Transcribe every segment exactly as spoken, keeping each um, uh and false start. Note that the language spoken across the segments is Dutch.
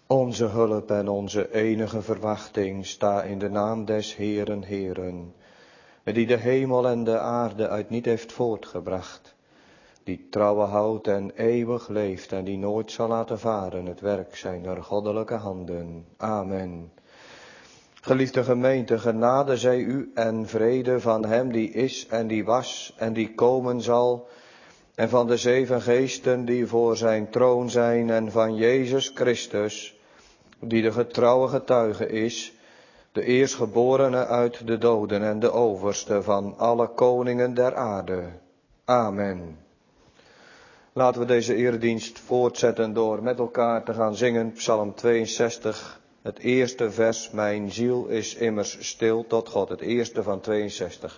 Onze hulp en onze enige verwachting sta in de naam des Heeren Heeren, die de hemel en de aarde uit niet heeft voortgebracht, die trouwe houdt en eeuwig leeft en die nooit zal laten varen het werk zijner goddelijke handen. Amen. Geliefde gemeente, genade zij u en vrede van hem die is en die was en die komen zal, en van de zeven geesten die voor zijn troon zijn en van Jezus Christus, die de getrouwe getuige is, de eerstgeborene uit de doden en de overste van alle koningen der aarde. Amen. Laten we deze eredienst voortzetten door met elkaar te gaan zingen, Psalm tweeënzestig, het eerste vers, mijn ziel is immers stil tot God, het eerste van tweeënzestig.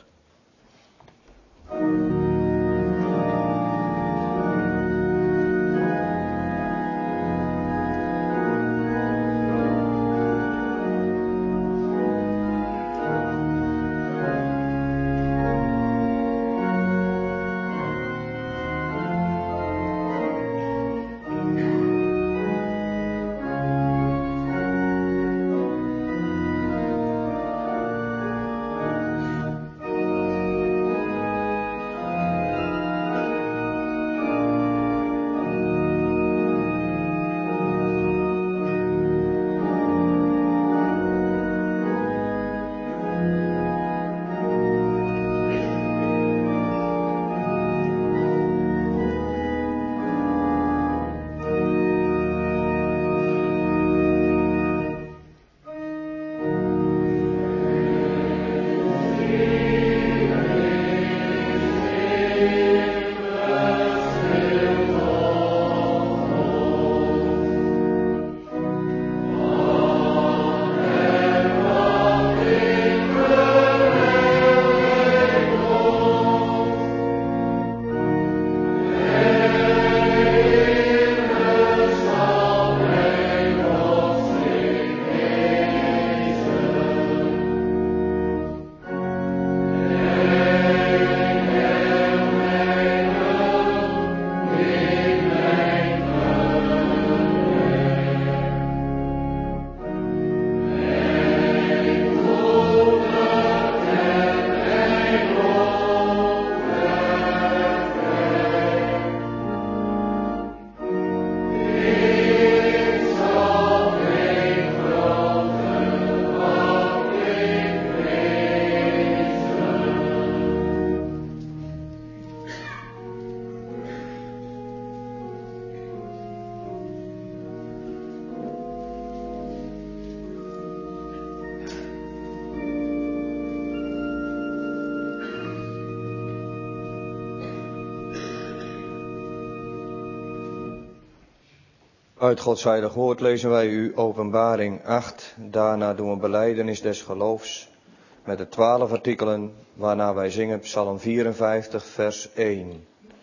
Uit Gods heilig woord lezen wij u Openbaring acht, daarna doen we belijdenis des geloofs met de twaalf artikelen waarna wij zingen Psalm vierenvijftig vers één.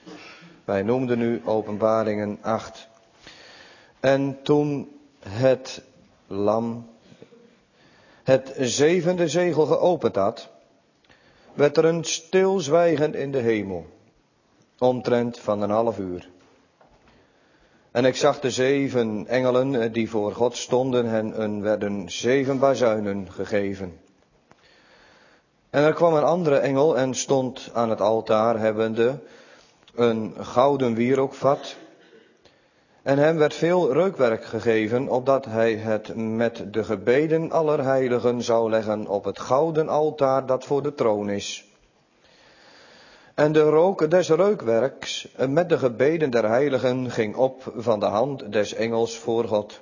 Wij noemden nu Openbaringen acht. En toen het lam het zevende zegel geopend had, werd er een stilzwijgen in de hemel, omtrent van een half uur. En ik zag de zeven engelen die voor God stonden en hun werden zeven bazuinen gegeven. En er kwam een andere engel en stond aan het altaar hebbende een gouden wierookvat. En hem werd veel reukwerk gegeven, opdat hij het met de gebeden aller heiligen zou leggen op het gouden altaar dat voor de troon is. En de rook des reukwerks met de gebeden der heiligen ging op van de hand des engels voor God.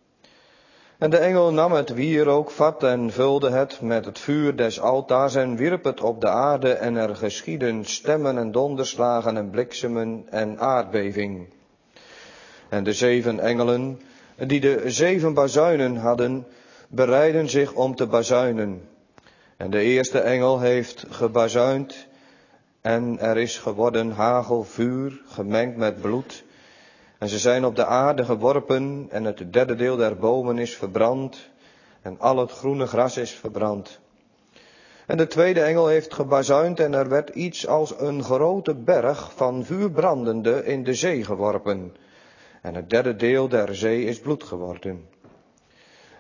En de engel nam het wierookvat en vulde het met het vuur des altaars en wierp het op de aarde en er geschieden stemmen en donderslagen en bliksemen en aardbeving. En de zeven engelen die de zeven bazuinen hadden, bereidden zich om te bazuinen. En de eerste engel heeft gebazuind en er is geworden hagel, vuur, gemengd met bloed. En ze zijn op de aarde geworpen en het derde deel der bomen is verbrand en al het groene gras is verbrand. En de tweede engel heeft gebazuind en er werd iets als een grote berg van vuur brandende in de zee geworpen. En het derde deel der zee is bloed geworden.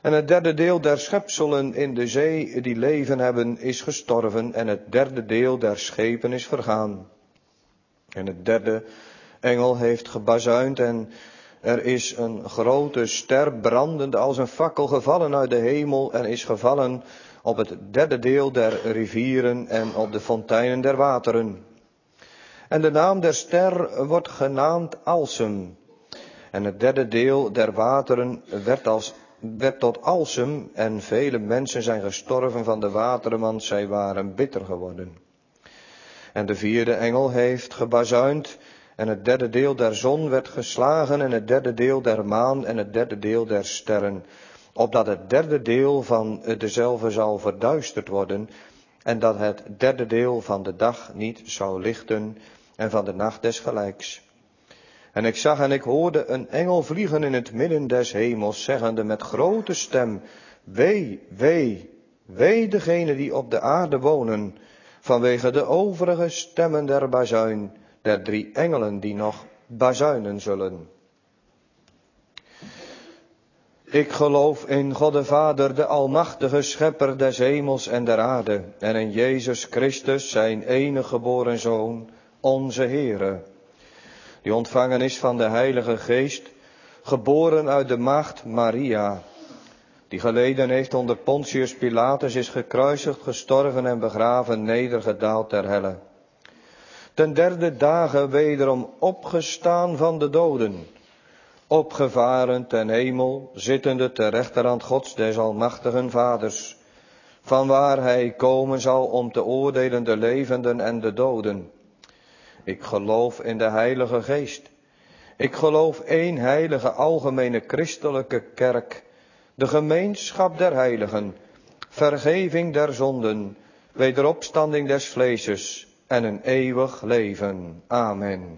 En het derde deel der schepselen in de zee die leven hebben is gestorven en het derde deel der schepen is vergaan. En het derde engel heeft gebazuind en er is een grote ster brandende als een fakkel gevallen uit de hemel en is gevallen op het derde deel der rivieren en op de fonteinen der wateren. En de naam der ster wordt genaamd Alsem. En het derde deel der wateren werd, als, werd tot Alsem en vele mensen zijn gestorven van de wateren, want zij waren bitter geworden. En de vierde engel heeft gebazuind en het derde deel der zon werd geslagen en het derde deel der maan en het derde deel der sterren, opdat het derde deel van dezelve zou verduisterd worden en dat het derde deel van de dag niet zou lichten en van de nacht desgelijks. En ik zag en ik hoorde een engel vliegen in het midden des hemels, zeggende met grote stem, wee, wee, wee degene die op de aarde wonen, vanwege de overige stemmen der bazuin, der drie engelen die nog bazuinen zullen. Ik geloof in God de Vader, de almachtige schepper des hemels en der aarde, en in Jezus Christus, zijn enige geboren Zoon, onze Heere, die ontvangen is van de Heilige Geest, geboren uit de maagd Maria, die geleden heeft onder Pontius Pilatus, is gekruisigd, gestorven en begraven, nedergedaald ter helle. Ten derde dagen wederom opgestaan van de doden, opgevaren ten hemel, zittende ter rechterhand Gods des almachtigen Vaders, vanwaar hij komen zal om te oordelen de levenden en de doden. Ik geloof in de Heilige Geest. Ik geloof één heilige algemene christelijke kerk, de gemeenschap der heiligen, vergeving der zonden, wederopstanding des vleeses en een eeuwig leven. Amen.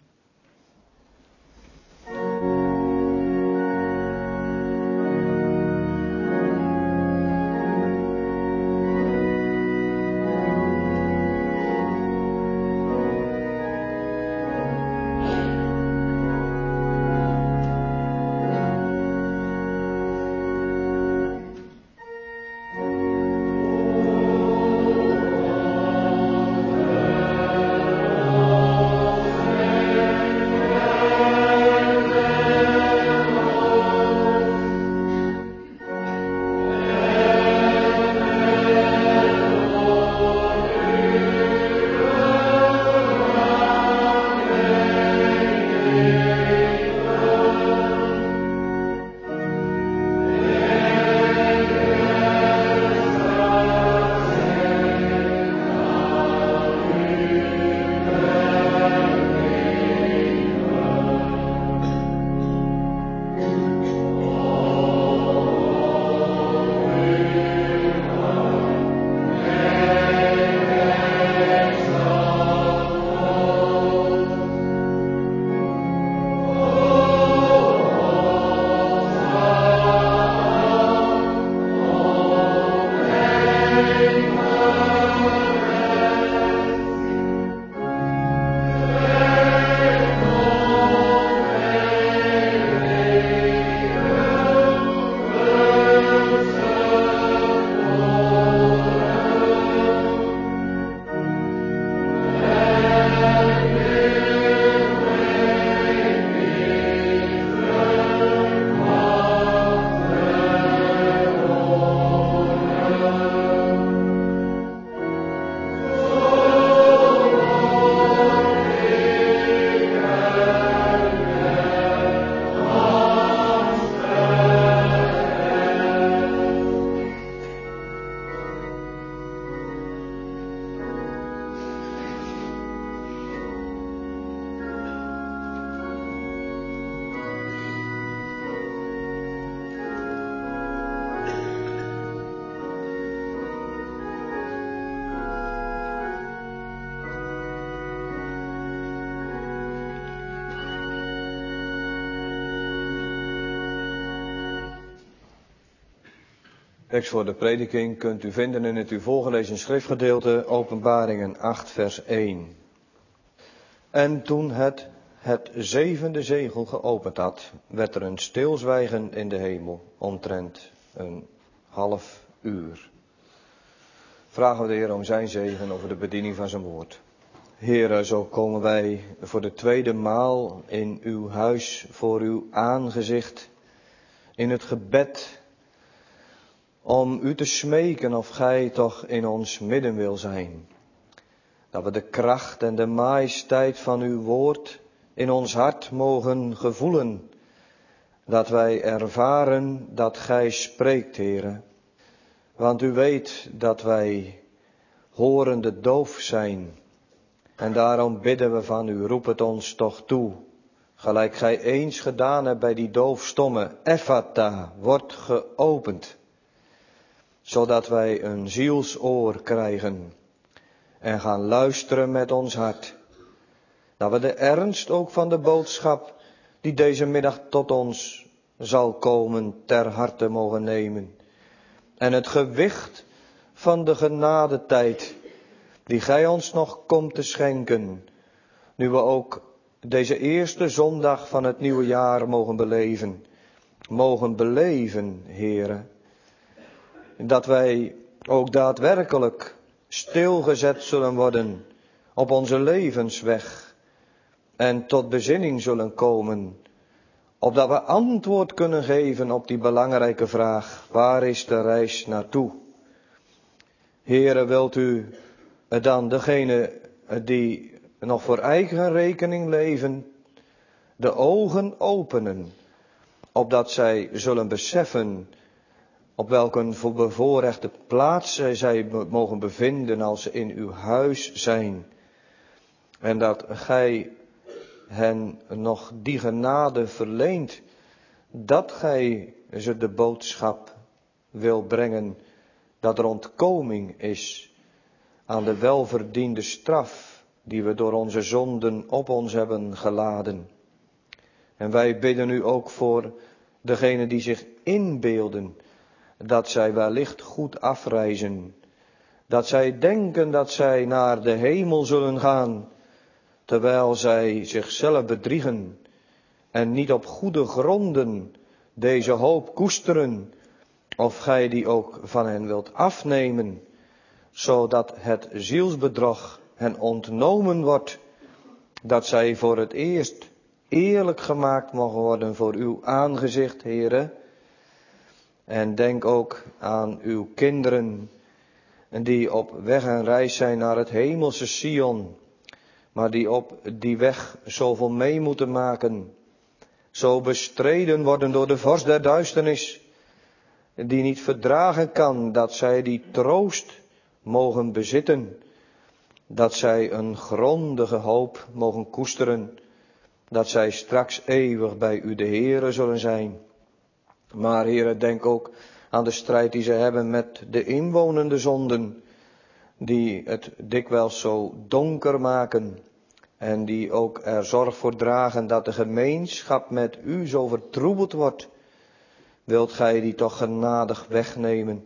Tekst voor de prediking kunt u vinden in het u voorgelezen schriftgedeelte, Openbaringen acht vers één. En toen het het zevende zegel geopend had, werd er een stilzwijgen in de hemel, omtrent een half uur. Vragen we de Heer om zijn zegen over de bediening van zijn woord. Heere, zo komen wij voor de tweede maal in uw huis voor uw aangezicht in het gebed om u te smeken of gij toch in ons midden wil zijn. Dat we de kracht en de majesteit van uw woord in ons hart mogen gevoelen. Dat wij ervaren dat gij spreekt, Heere. Want u weet dat wij horende doof zijn. En daarom bidden we van u, roep het ons toch toe. Gelijk gij eens gedaan hebt bij die doofstomme, Ephata, wordt geopend. Zodat wij een zielsoor krijgen en gaan luisteren met ons hart. Dat we de ernst ook van de boodschap die deze middag tot ons zal komen ter harte mogen nemen. En het gewicht van de genadetijd die gij ons nog komt te schenken. Nu we ook deze eerste zondag van het nieuwe jaar mogen beleven. Mogen beleven, Heere. Dat wij ook daadwerkelijk stilgezet zullen worden op onze levensweg. En tot bezinning zullen komen. Opdat we antwoord kunnen geven op die belangrijke vraag. Waar is de reis naartoe? Heere, wilt u dan degene die nog voor eigen rekening leven, de ogen openen. Opdat zij zullen beseffen op welke bevoorrechte plaats zij mogen bevinden als ze in uw huis zijn. En dat gij hen nog die genade verleent, dat gij ze de boodschap wil brengen, dat er ontkoming is aan de welverdiende straf die we door onze zonden op ons hebben geladen. En wij bidden u ook voor degenen die zich inbeelden dat zij wellicht goed afreizen. Dat zij denken dat zij naar de hemel zullen gaan, terwijl zij zichzelf bedriegen en niet op goede gronden deze hoop koesteren, of gij die ook van hen wilt afnemen, zodat het zielsbedrog hen ontnomen wordt, dat zij voor het eerst eerlijk gemaakt mogen worden voor uw aangezicht, Heere. En denk ook aan uw kinderen die op weg en reis zijn naar het hemelse Sion, maar die op die weg zoveel mee moeten maken, zo bestreden worden door de vorst der duisternis, die niet verdragen kan dat zij die troost mogen bezitten, dat zij een grondige hoop mogen koesteren, dat zij straks eeuwig bij u de Heere zullen zijn. Maar Heere, denk ook aan de strijd die ze hebben met de inwonende zonden, die het dikwijls zo donker maken en die ook er zorg voor dragen dat de gemeenschap met u zo vertroebeld wordt. Wilt gij die toch genadig wegnemen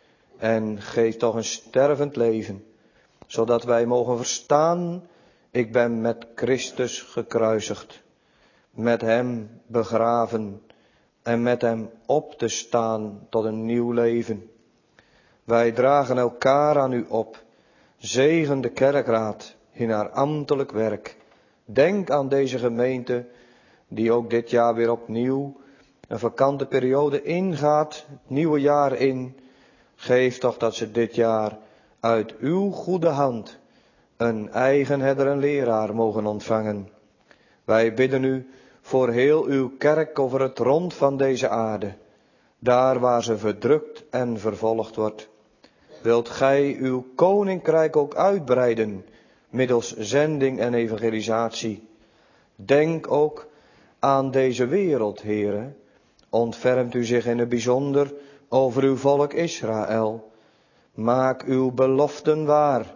en geef toch een stervend leven, zodat wij mogen verstaan, ik ben met Christus gekruisigd, met hem begraven en met hem op te staan tot een nieuw leven. Wij dragen elkaar aan u op. Zegen de kerkraad in haar ambtelijk werk. Denk aan deze gemeente die ook dit jaar weer opnieuw een vakante periode ingaat, het nieuwe jaar in. Geef toch dat ze dit jaar uit uw goede hand een eigen herder en leraar mogen ontvangen. Wij bidden u voor heel uw kerk over het rond van deze aarde, daar waar ze verdrukt en vervolgd wordt. Wilt gij uw koninkrijk ook uitbreiden, middels zending en evangelisatie. Denk ook aan deze wereld, Heere. Ontfermt u zich in het bijzonder over uw volk Israël. Maak uw beloften waar.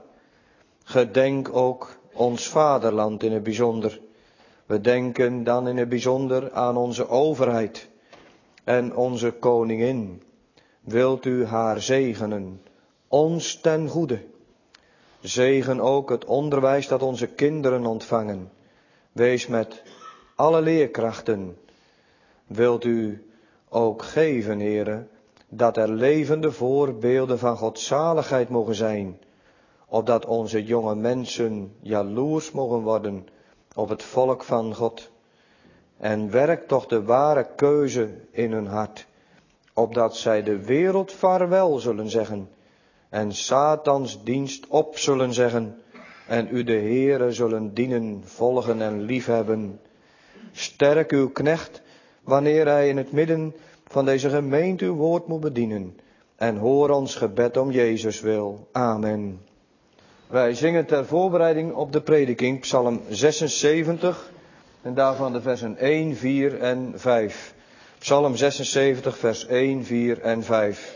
Gedenk ook ons vaderland in het bijzonder. We denken dan in het bijzonder aan onze overheid en onze koningin. Wilt u haar zegenen, ons ten goede. Zegen ook het onderwijs dat onze kinderen ontvangen. Wees met alle leerkrachten. Wilt u ook geven, Heere, dat er levende voorbeelden van Godzaligheid mogen zijn, opdat onze jonge mensen jaloers mogen worden op het volk van God. En werk toch de ware keuze in hun hart, opdat zij de wereld vaarwel zullen zeggen en Satans dienst op zullen zeggen en u de Heere zullen dienen, volgen en liefhebben. Sterk uw knecht wanneer hij in het midden van deze gemeente uw woord moet bedienen. En hoor ons gebed om Jezus wil. Amen. Wij zingen ter voorbereiding op de prediking Psalm zesenzeventig en daarvan de versen één, vier en vijf. Psalm zesenzeventig vers één, vier en vijf.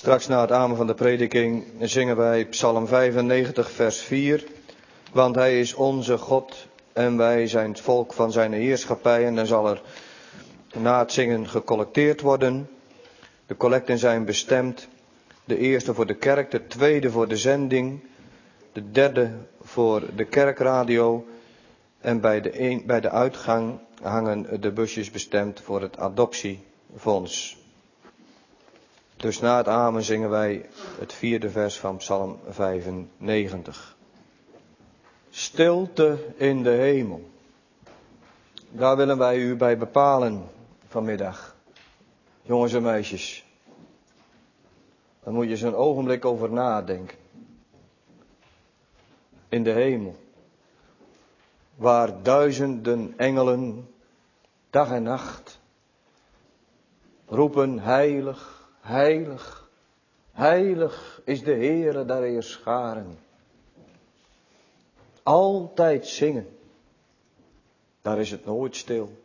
Straks na het amen van de prediking zingen wij Psalm vijfennegentig vers vier. Want hij is onze God en wij zijn het volk van zijn heerschappij. En dan zal er na het zingen gecollecteerd worden. De collecten zijn bestemd. De eerste voor de kerk, de tweede voor de zending. De derde voor de kerkradio. En bij de, een, bij de uitgang hangen de busjes bestemd voor het adoptiefonds. Dus na het amen zingen wij het vierde vers van Psalm vijfennegentig. Stilte in de hemel. Daar willen wij u bij bepalen vanmiddag. Jongens en meisjes. Daar moet je eens een ogenblik over nadenken. In de hemel. Waar duizenden engelen dag en nacht roepen heilig. Heilig, heilig is de Heere der heerscharen. Altijd zingen. Daar is het nooit stil.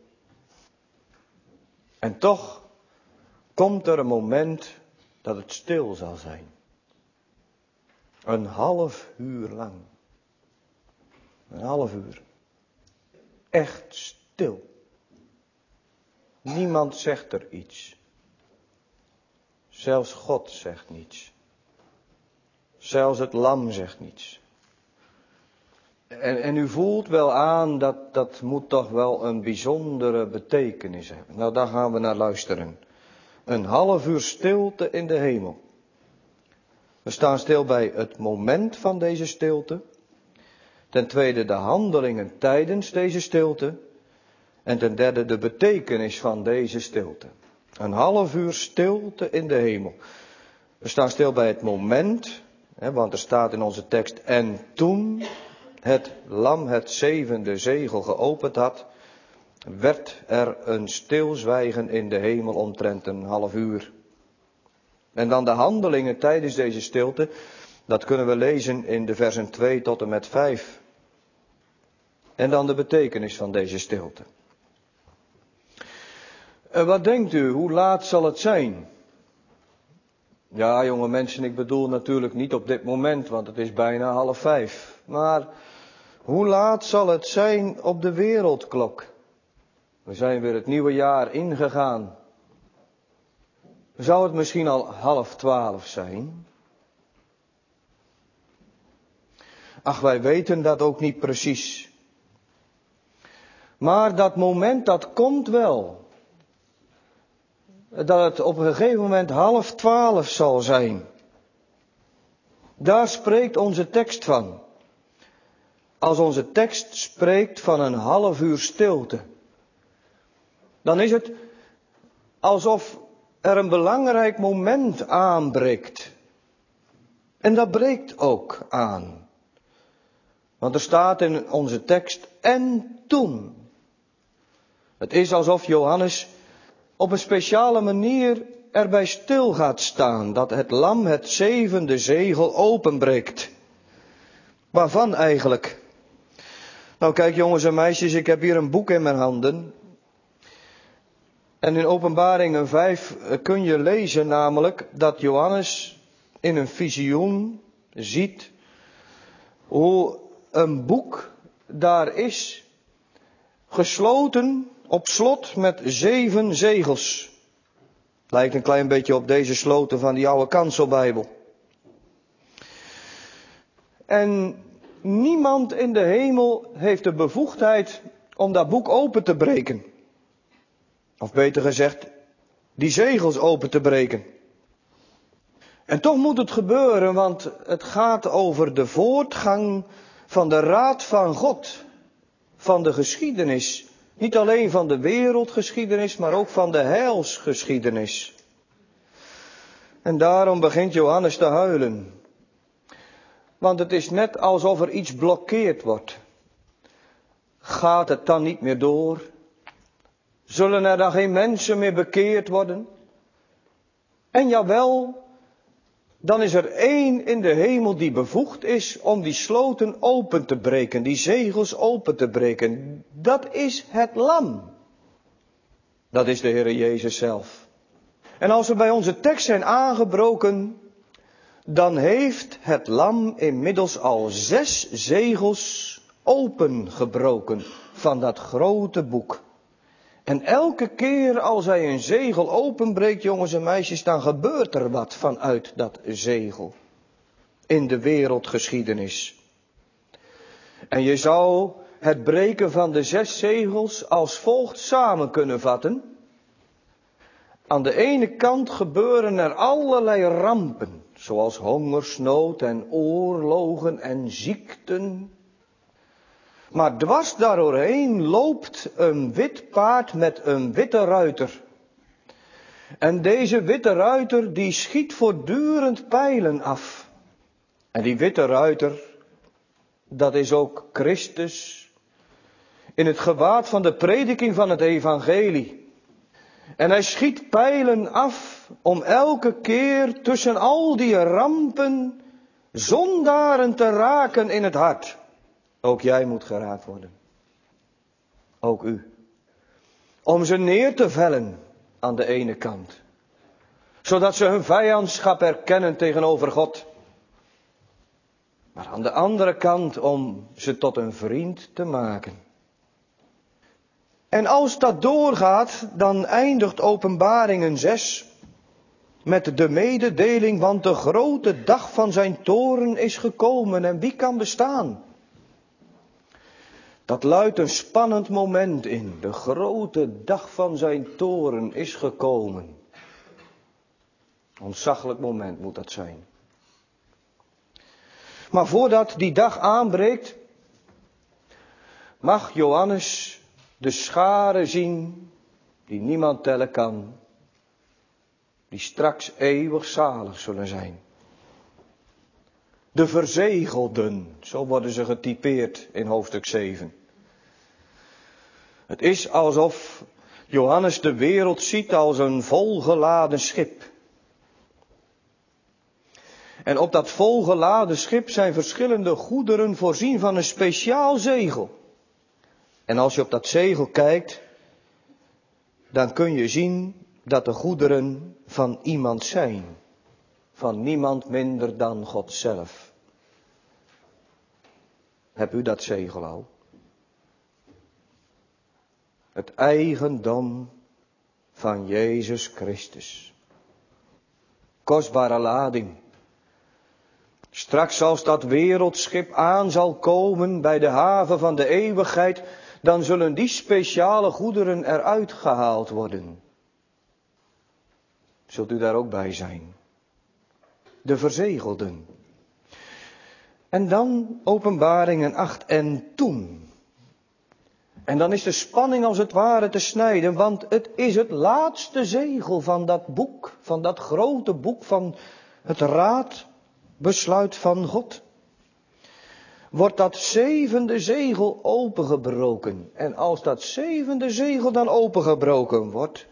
En toch komt er een moment dat het stil zal zijn. Een half uur lang. Een half uur. Echt stil. Niemand zegt er iets. Zelfs God zegt niets. Zelfs het lam zegt niets. En, en u voelt wel aan dat dat moet toch wel een bijzondere betekenis hebben. Nou, daar gaan we naar luisteren. Een half uur stilte in de hemel. We staan stil bij het moment van deze stilte. Ten tweede de handelingen tijdens deze stilte. En ten derde de betekenis van deze stilte. Een half uur stilte in de hemel. We staan stil bij het moment, hè, want er staat in onze tekst, en toen het lam het zevende zegel geopend had, werd er een stilzwijgen in de hemel omtrent een half uur. En dan de handelingen tijdens deze stilte, dat kunnen we lezen in de versen twee tot en met vijf. En dan de betekenis van deze stilte. En wat denkt u, hoe laat zal het zijn? Ja, jonge mensen, ik bedoel natuurlijk niet op dit moment, want het is bijna half vijf. Maar hoe laat zal het zijn op de wereldklok? We zijn weer het nieuwe jaar ingegaan. Zou het misschien al half twaalf zijn? Ach, wij weten dat ook niet precies. Maar dat moment, dat komt wel. Dat het op een gegeven moment half twaalf zal zijn. Daar spreekt onze tekst van. Als onze tekst spreekt van een half uur stilte, dan is het alsof er een belangrijk moment aanbreekt. En dat breekt ook aan. Want er staat in onze tekst, en toen. Het is alsof Johannes op een speciale manier erbij stil gaat staan, dat het lam het zevende zegel openbreekt. Waarvan eigenlijk? Nou kijk jongens en meisjes, ik heb hier een boek in mijn handen. En in Openbaringen vijf kun je lezen namelijk dat Johannes in een visioen ziet hoe een boek daar is, gesloten op slot met zeven zegels. Lijkt een klein beetje op deze sloten van die oude kanselbijbel. En niemand in de hemel heeft de bevoegdheid om dat boek open te breken. Of beter gezegd, die zegels open te breken. En toch moet het gebeuren, want het gaat over de voortgang van de raad van God. Van de geschiedenis. Niet alleen van de wereldgeschiedenis, maar ook van de heilsgeschiedenis. En daarom begint Johannes te huilen. Want het is net alsof er iets blokkeerd wordt. Gaat het dan niet meer door? Zullen er dan geen mensen meer bekeerd worden? En jawel, dan is er één in de hemel die bevoegd is om die sloten open te breken, die zegels open te breken. Dat is het lam. Dat is de Heere Jezus zelf. En als we bij onze tekst zijn aangebroken, dan heeft het lam inmiddels al zes zegels opengebroken van dat grote boek. En elke keer als hij een zegel openbreekt, jongens en meisjes, dan gebeurt er wat vanuit dat zegel. In de wereldgeschiedenis. En je zou het breken van de zes zegels als volgt samen kunnen vatten. Aan de ene kant gebeuren er allerlei rampen, zoals hongersnood en oorlogen en ziekten. Maar dwars daardoorheen loopt een wit paard met een witte ruiter. En deze witte ruiter die schiet voortdurend pijlen af. En die witte ruiter, dat is ook Christus, in het gewaad van de prediking van het evangelie. En hij schiet pijlen af om elke keer tussen al die rampen zondaren te raken in het hart. Ook jij moet geraakt worden. Ook u. Om ze neer te vellen aan de ene kant. Zodat ze hun vijandschap erkennen tegenover God. Maar aan de andere kant om ze tot een vriend te maken. En als dat doorgaat, dan eindigt Openbaringen zes met de mededeling, want de grote dag van zijn toorn is gekomen en wie kan bestaan? Dat luidt een spannend moment in. De grote dag van zijn toorn is gekomen. Ontzaglijk moment moet dat zijn. Maar voordat die dag aanbreekt, mag Johannes de scharen zien die niemand tellen kan, die straks eeuwig zalig zullen zijn. De verzegelden, zo worden ze getypeerd in hoofdstuk zeven. Het is alsof Johannes de wereld ziet als een volgeladen schip. En op dat volgeladen schip zijn verschillende goederen voorzien van een speciaal zegel. En als je op dat zegel kijkt, dan kun je zien dat de goederen van iemand zijn. Van niemand minder dan God zelf. Heb u dat zegel al? Het eigendom van Jezus Christus. Kostbare lading. Straks als dat wereldschip aan zal komen bij de haven van de eeuwigheid, dan zullen die speciale goederen eruit gehaald worden. Zult u daar ook bij zijn? De verzegelden. En dan Openbaringen acht en toen. En dan is de spanning als het ware te snijden, want het is het laatste zegel van dat boek, van dat grote boek van het raadbesluit van God. Wordt dat zevende zegel opengebroken. En als dat zevende zegel dan opengebroken wordt,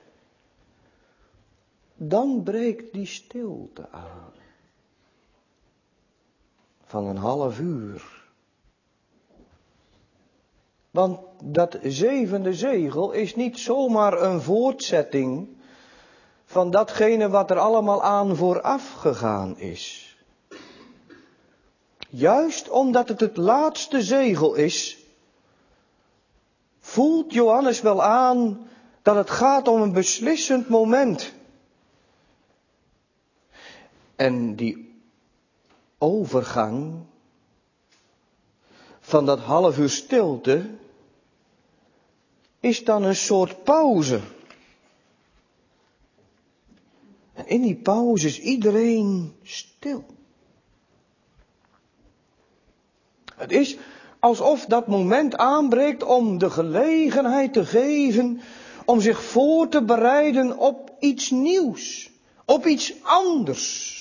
dan breekt die stilte aan. Van een half uur. Want dat zevende zegel is niet zomaar een voortzetting van datgene wat er allemaal aan vooraf gegaan is. Juist omdat het het laatste zegel is, voelt Johannes wel aan dat het gaat om een beslissend moment. En die overgang van dat half uur stilte is dan een soort pauze. En in die pauze is iedereen stil. Het is alsof dat moment aanbreekt om de gelegenheid te geven om zich voor te bereiden op iets nieuws, op iets anders.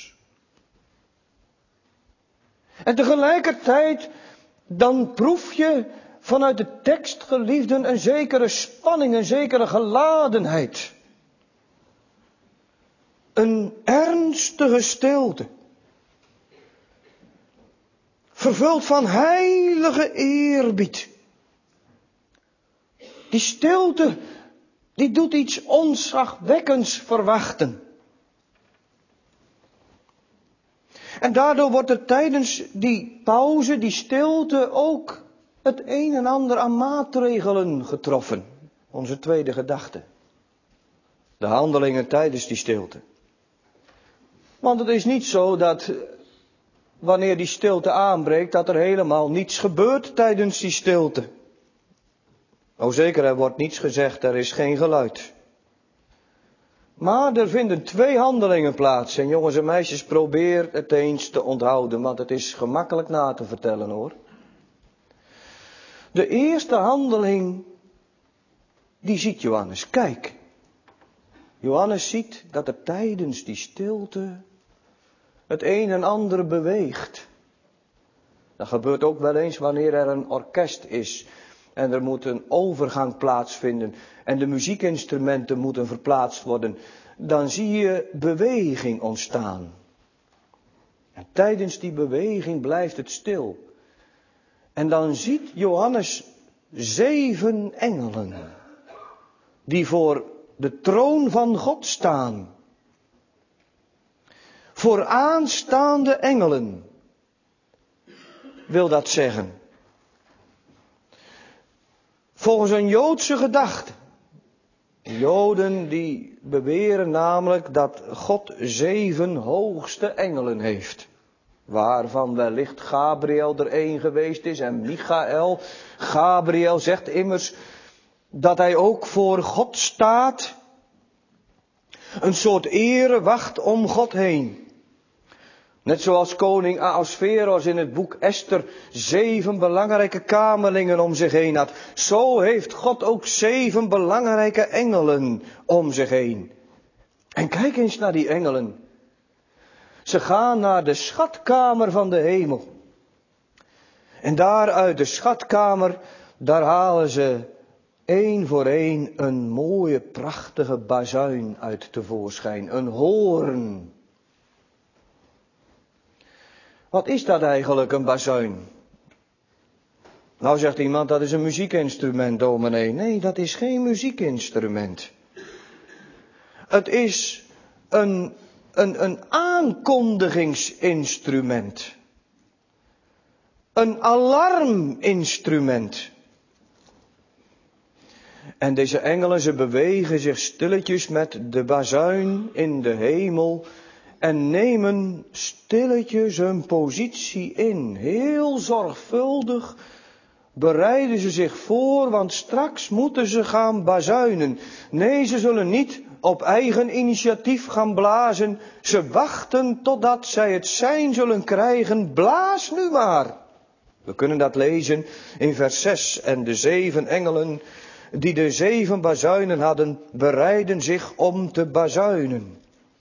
En tegelijkertijd, dan proef je vanuit de tekst, geliefden, een zekere spanning, een zekere geladenheid. Een ernstige stilte. Vervuld van heilige eerbied. Die stilte, die doet iets ontzagwekkends verwachten. En daardoor wordt er tijdens die pauze, die stilte, ook het een en ander aan maatregelen getroffen. Onze tweede gedachte. De handelingen tijdens die stilte. Want het is niet zo dat wanneer die stilte aanbreekt, dat er helemaal niets gebeurt tijdens die stilte. O zeker, er wordt niets gezegd, er is geen geluid. Maar er vinden twee handelingen plaats. En jongens en meisjes, probeer het eens te onthouden, want het is gemakkelijk na te vertellen hoor. De eerste handeling, die ziet Johannes. Kijk, Johannes ziet dat er tijdens die stilte het een en ander beweegt. Dat gebeurt ook wel eens wanneer er een orkest is. En er moet een overgang plaatsvinden. En de muziekinstrumenten moeten verplaatst worden. Dan zie je beweging ontstaan. En tijdens die beweging blijft het stil. En dan ziet Johannes zeven engelen. Die voor de troon van God staan. Vooraanstaande engelen. Wil dat zeggen. Volgens een Joodse gedachte. De Joden die beweren namelijk dat God zeven hoogste engelen heeft. Waarvan wellicht Gabriel er één geweest is en Michael. Gabriel zegt immers dat hij ook voor God staat. Een soort ere wacht om God heen. Net zoals koning Ahasveros in het boek Esther zeven belangrijke kamerlingen om zich heen had. Zo heeft God ook zeven belangrijke engelen om zich heen. En kijk eens naar die engelen. Ze gaan naar de schatkamer van de hemel. En daar uit de schatkamer, daar halen ze één voor één een mooie prachtige bazuin uit tevoorschijn. Een hoorn. Wat is dat eigenlijk, een bazuin? Nou zegt iemand, dat is een muziekinstrument, dominee. Nee, dat is geen muziekinstrument. Het is een, een, een aankondigingsinstrument. Een alarminstrument. En deze engelen, ze bewegen zich stilletjes met de bazuin in de hemel. En nemen stilletjes hun positie in. Heel zorgvuldig bereiden ze zich voor, want straks moeten ze gaan bazuinen. Nee, ze zullen niet op eigen initiatief gaan blazen. Ze wachten totdat zij het sein zullen krijgen. Blaas nu maar. We kunnen dat lezen in vers zes. En de zeven engelen die de zeven bazuinen hadden, bereiden zich om te bazuinen.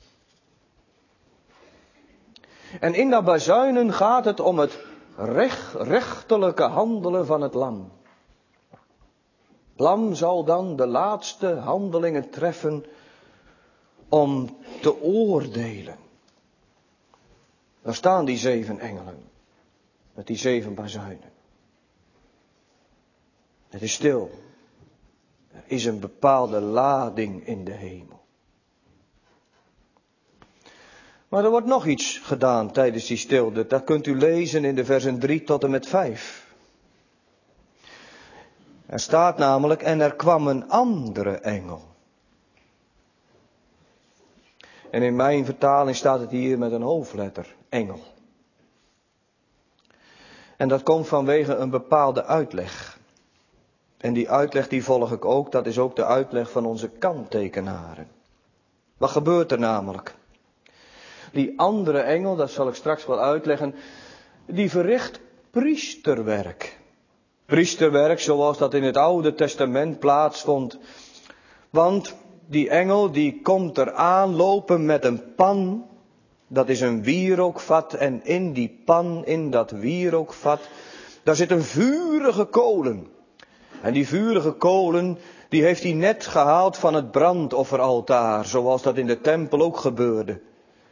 En in dat bazuinen gaat het om het recht, rechterlijke handelen van het lam. Het lam zal dan de laatste handelingen treffen om te oordelen. Daar staan die zeven engelen. Met die zeven bazuinen. Het is stil. Er is een bepaalde lading in de hemel. Maar er wordt nog iets gedaan tijdens die stilte. Dat kunt u lezen in de versen drie tot en met vijf. Er staat namelijk, en er kwam een andere engel. En in mijn vertaling staat het hier met een hoofdletter, engel. En dat komt vanwege een bepaalde uitleg. En die uitleg die volg ik ook, dat is ook de uitleg van onze kanttekenaren. Wat gebeurt er namelijk? Die andere engel, dat zal ik straks wel uitleggen, die verricht priesterwerk. Priesterwerk zoals dat in het Oude Testament plaatsvond. Want die engel die komt er aanlopen met een pan. Dat is een wierookvat en in die pan, in dat wierookvat, daar zitten vurige kolen. En die vurige kolen, die heeft hij net gehaald van het brandofferaltaar, zoals dat in de tempel ook gebeurde.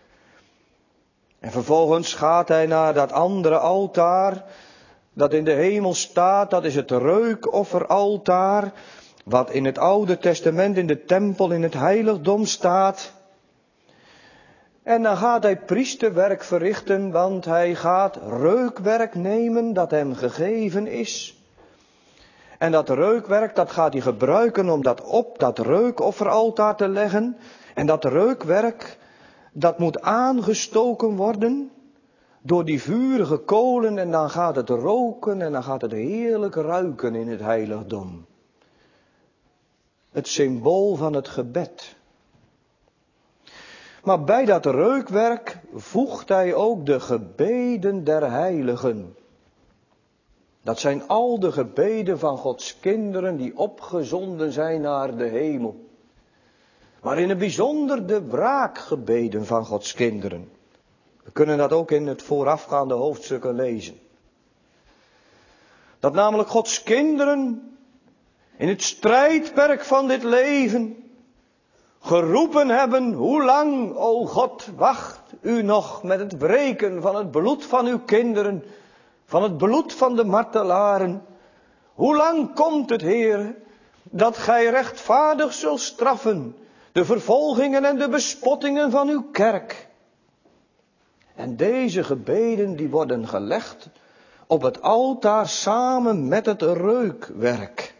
En vervolgens gaat hij naar dat andere altaar, dat in de hemel staat, dat is het reukofferaltaar, wat in het Oude Testament in de tempel in het heiligdom staat. En dan gaat hij priesterwerk verrichten, want hij gaat reukwerk nemen dat hem gegeven is. En dat reukwerk, dat gaat hij gebruiken om dat op dat reukofferaltaar te leggen. En dat reukwerk, dat moet aangestoken worden door die vurige kolen. En dan gaat het roken en dan gaat het heerlijk ruiken in het heiligdom. Het symbool van het gebed. Maar bij dat reukwerk voegt hij ook de gebeden der heiligen. Dat zijn al de gebeden van Gods kinderen die opgezonden zijn naar de hemel. Maar in het bijzonder de wraakgebeden van Gods kinderen. We kunnen dat ook in het voorafgaande hoofdstukken lezen. Dat namelijk Gods kinderen in het strijdperk van dit leven geroepen hebben, hoe lang, o God, wacht u nog met het wreken van het bloed van uw kinderen, van het bloed van de martelaren? Hoe lang komt het, Heer, dat gij rechtvaardig zult straffen de vervolgingen en de bespottingen van uw kerk? En deze gebeden die worden gelegd op het altaar samen met het reukwerk.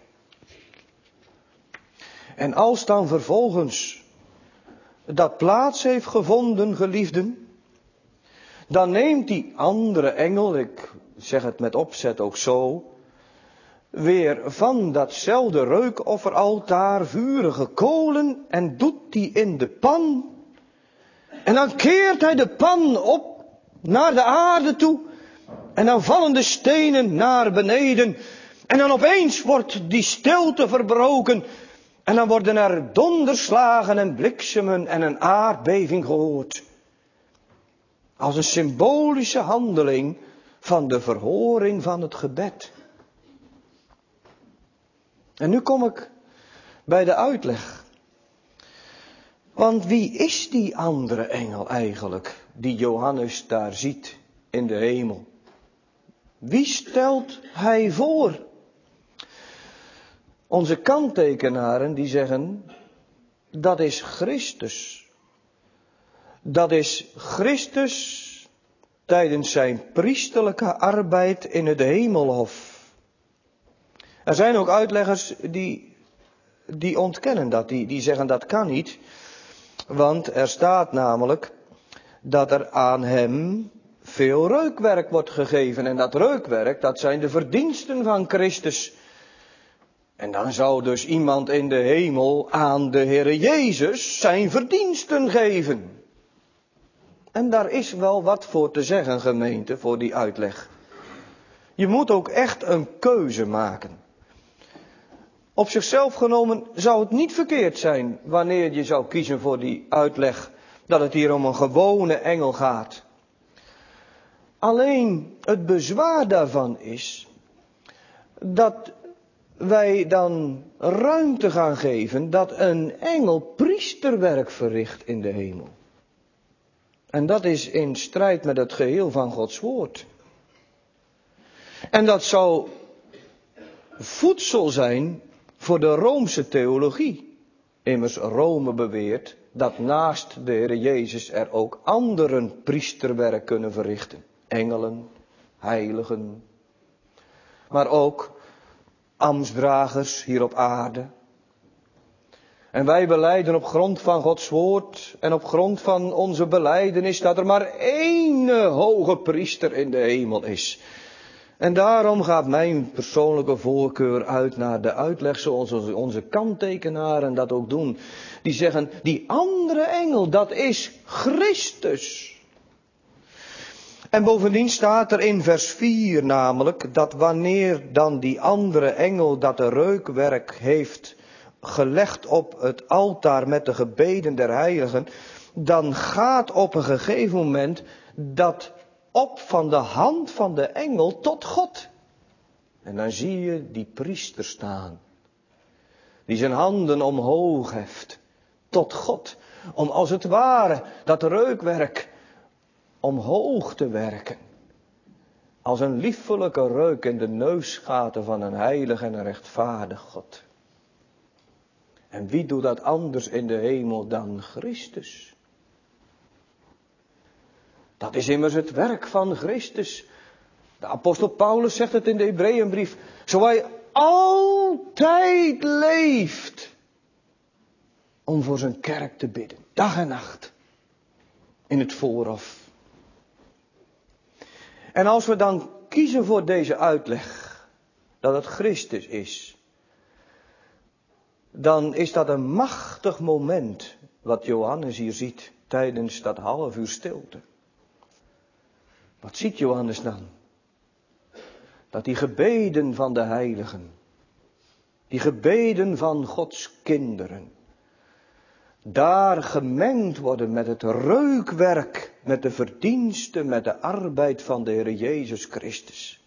En als dan vervolgens dat plaats heeft gevonden, geliefden, dan neemt die andere engel, ik zeg het met opzet ook zo, weer van datzelfde reukofferaltaar vurige kolen en doet die in de pan. En dan keert hij de pan op naar de aarde toe. En dan vallen de stenen naar beneden. En dan opeens wordt die stilte verbroken. En dan worden er donderslagen en bliksemen en een aardbeving gehoord. Als een symbolische handeling van de verhoring van het gebed. En nu kom ik bij de uitleg. Want wie is die andere engel eigenlijk, die Johannes daar ziet in de hemel? Wie stelt hij voor? Onze kanttekenaren die zeggen, dat is Christus. Dat is Christus tijdens zijn priesterlijke arbeid in het hemelhof. Er zijn ook uitleggers die, die ontkennen dat, die, die zeggen dat kan niet. Want er staat namelijk dat er aan hem veel reukwerk wordt gegeven. En dat reukwerk, dat zijn de verdiensten van Christus. En dan zou dus iemand in de hemel aan de Heere Jezus zijn verdiensten geven. En daar is wel wat voor te zeggen, gemeente, voor die uitleg. Je moet ook echt een keuze maken. Op zichzelf genomen zou het niet verkeerd zijn wanneer je zou kiezen voor die uitleg dat het hier om een gewone engel gaat. Alleen het bezwaar daarvan is dat wij dan ruimte gaan geven dat een engel priesterwerk verricht in de hemel. En dat is in strijd met het geheel van Gods woord. En dat zou voedsel zijn voor de Roomse theologie. Immers Rome beweert dat naast de Heer Jezus er ook anderen priesterwerk kunnen verrichten. Engelen, heiligen, maar ook ambtsdragers hier op aarde. En wij belijden op grond van Gods woord en op grond van onze belijdenis dat er maar één hoge priester in de hemel is. En daarom gaat mijn persoonlijke voorkeur uit naar de uitleg zoals onze kanttekenaren dat ook doen. Die zeggen, die andere engel, dat is Christus. En bovendien staat er in vers vier namelijk dat wanneer dan die andere engel dat de reukwerk heeft gelegd op het altaar met de gebeden der heiligen, dan gaat op een gegeven moment dat op van de hand van de engel tot God. En dan zie je die priester staan, die zijn handen omhoog heft tot God, om als het ware dat reukwerk omhoog te werken. Als een liefelijke reuk in de neusgaten van een heilig en een rechtvaardig God. En wie doet dat anders in de hemel dan Christus? Dat is immers het werk van Christus. De apostel Paulus zegt het in de Hebreeënbrief. Zo hij altijd leeft om voor zijn kerk te bidden. Dag en nacht. In het voorhof. En als we dan kiezen voor deze uitleg. Dat het Christus is. Dan is dat een machtig moment. Wat Johannes hier ziet. Tijdens dat half uur stilte. Wat ziet Johannes dan? Dat die gebeden van de heiligen. Die gebeden van Gods kinderen. Daar gemengd worden met het reukwerk. Met de verdiensten, met de arbeid van de Heer Jezus Christus.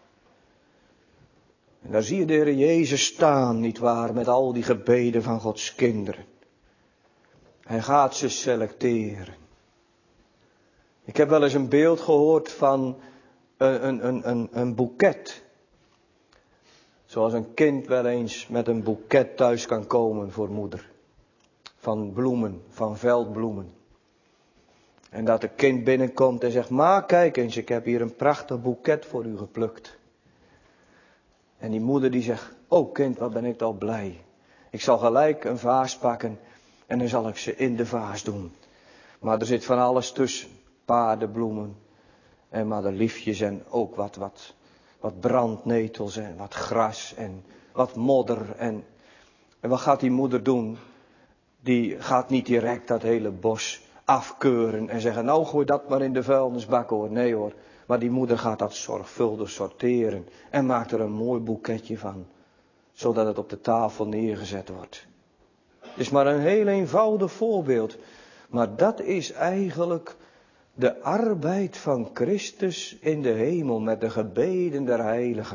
En daar zie je de Heer Jezus staan, nietwaar, met al die gebeden van Gods kinderen. Hij gaat ze selecteren. Ik heb wel eens een beeld gehoord van een, een, een, een boeket. Zoals een kind wel eens met een boeket thuis kan komen voor moeder. Van bloemen, van veldbloemen. En dat het kind binnenkomt en zegt, ma kijk eens, ik heb hier een prachtig boeket voor u geplukt. En die moeder die zegt, oh kind, wat ben ik toch blij. Ik zal gelijk een vaas pakken en dan zal ik ze in de vaas doen. Maar er zit van alles tussen. Paardenbloemen en madeliefjes en ook wat, wat, wat brandnetels en wat gras en wat modder. En, en wat gaat die moeder doen? Die gaat niet direct dat hele bos afkeuren en zeggen, nou gooi dat maar in de vuilnisbak hoor. Nee hoor, maar die moeder gaat dat zorgvuldig sorteren en maakt er een mooi boeketje van. Zodat het op de tafel neergezet wordt. Het is maar een heel eenvoudig voorbeeld. Maar dat is eigenlijk de arbeid van Christus in de hemel met de gebeden der heiligen.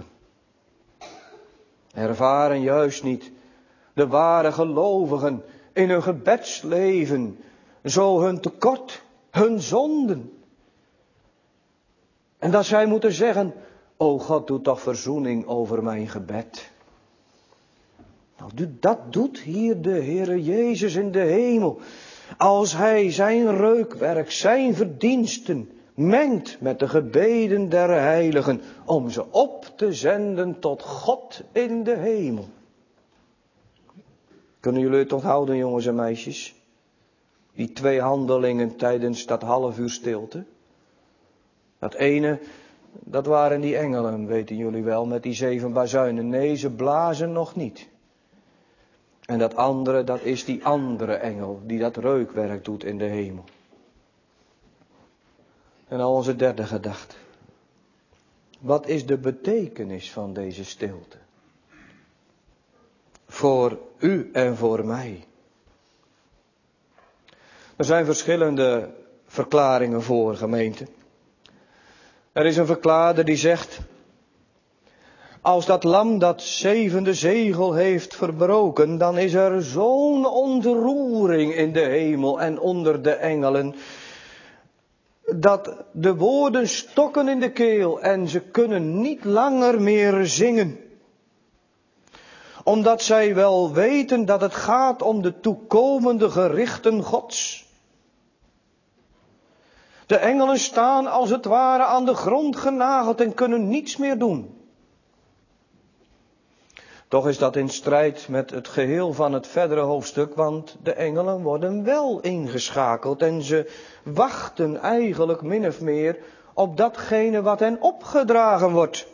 Ervaren juist niet de ware gelovigen in hun gebedsleven zo hun tekort, hun zonden. En dat zij moeten zeggen, o God, doe toch verzoening over mijn gebed. Nou, dat doet hier de Heere Jezus in de hemel. Als hij zijn reukwerk, zijn verdiensten mengt met de gebeden der heiligen. Om ze op te zenden tot God in de hemel. Kunnen jullie het onthouden, jongens en meisjes? Die twee handelingen tijdens dat half uur stilte. Dat ene, dat waren die engelen, weten jullie wel, met die zeven bazuinen. Nee, ze blazen nog niet. En dat andere, dat is die andere engel die dat reukwerk doet in de hemel. En al onze derde gedachte. Wat is de betekenis van deze stilte? Voor u en voor mij. Er zijn verschillende verklaringen voor, gemeente. Er is een verklaarder die zegt, als dat lam dat zevende zegel heeft verbroken, dan is er zo'n ontroering in de hemel en onder de engelen, dat de woorden stokken in de keel en ze kunnen niet langer meer zingen. Omdat zij wel weten dat het gaat om de toekomende gerichten Gods. De engelen staan als het ware aan de grond genageld en kunnen niets meer doen. Toch is dat in strijd met het geheel van het verdere hoofdstuk, want de engelen worden wel ingeschakeld en ze wachten eigenlijk min of meer op datgene wat hen opgedragen wordt.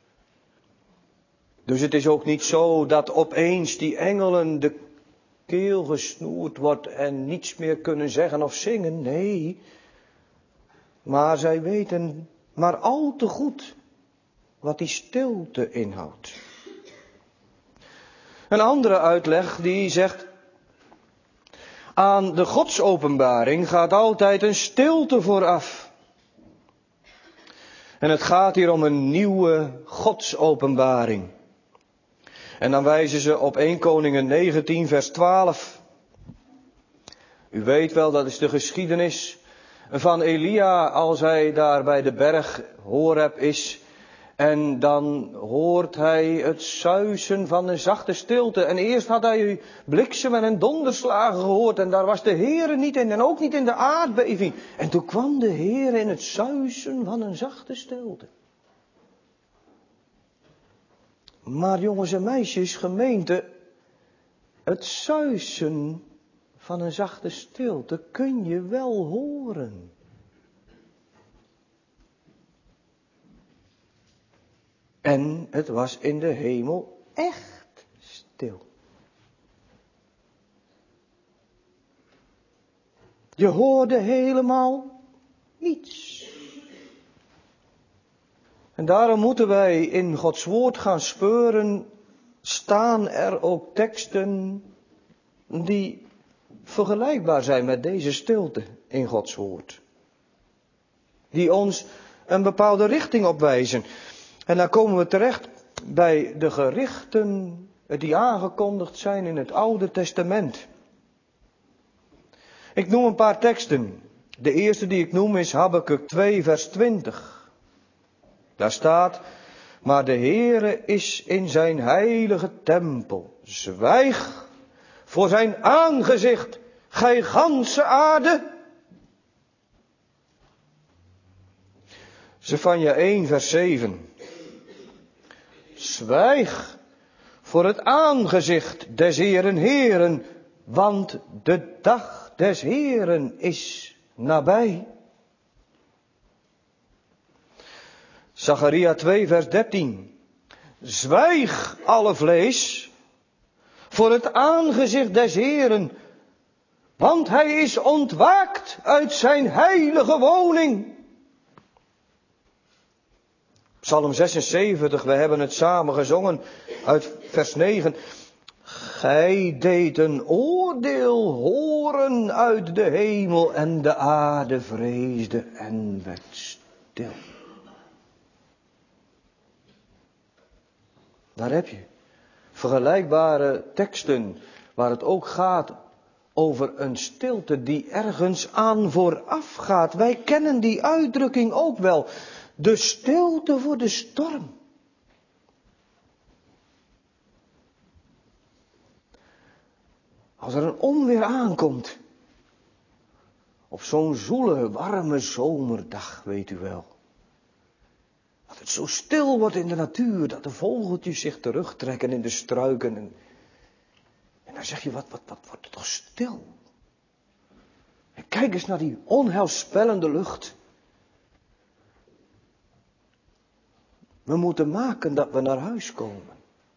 Dus het is ook niet zo dat opeens die engelen de keel gesnoerd wordt en niets meer kunnen zeggen of zingen. Nee, maar zij weten maar al te goed wat die stilte inhoudt. Een andere uitleg die zegt, aan de godsopenbaring gaat altijd een stilte vooraf. En het gaat hier om een nieuwe godsopenbaring. En dan wijzen ze op eerste Koningen negentien vers twaalf. U weet wel, dat is de geschiedenis van Elia als hij daar bij de berg Horeb is. En dan hoort hij het suizen van een zachte stilte. En eerst had hij bliksemen en donderslagen gehoord. En daar was de Heere niet in. En ook niet in de aardbeving. En toen kwam de Heere in het suizen van een zachte stilte. Maar jongens en meisjes, gemeente, het suizen van een zachte stilte kun je wel horen. En het was in de hemel echt stil. Je hoorde helemaal niets. En daarom moeten wij in Gods woord gaan speuren, staan er ook teksten die vergelijkbaar zijn met deze stilte in Gods woord. Die ons een bepaalde richting opwijzen. En dan komen we terecht bij de gerichten die aangekondigd zijn in het Oude Testament. Ik noem een paar teksten. De eerste die ik noem is Habakuk twee vers twintig. Daar staat: maar de Heere is in zijn heilige tempel. Zwijg voor zijn aangezicht, gij ganse aarde. Zefanja één vers zeven. Zwijg voor het aangezicht des Heeren Heeren, want de dag des Heeren is nabij. Zacharia twee vers dertien. Zwijg alle vlees voor het aangezicht des Heeren, want hij is ontwaakt uit zijn heilige woning. Psalm zesenzeventig, we hebben het samen gezongen uit vers negen. Gij deed een oordeel horen uit de hemel en de aarde vreesde en werd stil. Daar heb je vergelijkbare teksten waar het ook gaat over een stilte die ergens aan vooraf gaat. Wij kennen die uitdrukking ook wel. De stilte voor de storm. Als er een onweer aankomt. Op zo'n zoele, warme zomerdag, weet u wel. Dat het zo stil wordt in de natuur, dat de vogeltjes zich terugtrekken in de struiken. En, en dan zeg je, wat, wat, wat wordt het toch stil. En kijk eens naar die onheilspellende lucht. We moeten maken dat we naar huis komen.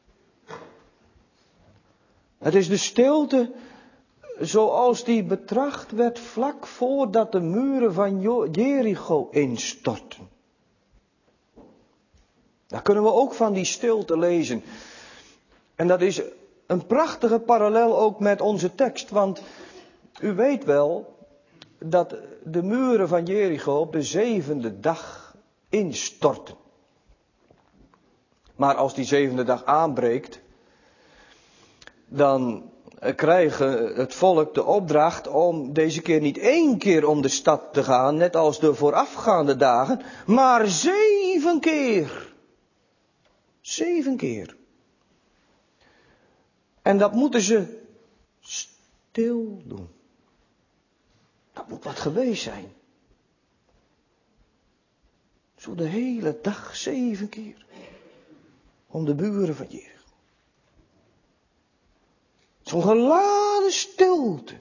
Het is de stilte zoals die betracht werd vlak voordat de muren van Jericho instortten. Daar kunnen we ook van die stilte lezen. En dat is een prachtige parallel ook met onze tekst. Want u weet wel dat de muren van Jericho op de zevende dag instortten. Maar als die zevende dag aanbreekt, dan krijgt het volk de opdracht om deze keer niet één keer om de stad te gaan, net als de voorafgaande dagen, maar zeven keer. Zeven keer. En dat moeten ze stil doen. Dat moet wat geweest zijn. Zo de hele dag zeven keer. Om de buren van Jericho. Zo'n geladen stilte.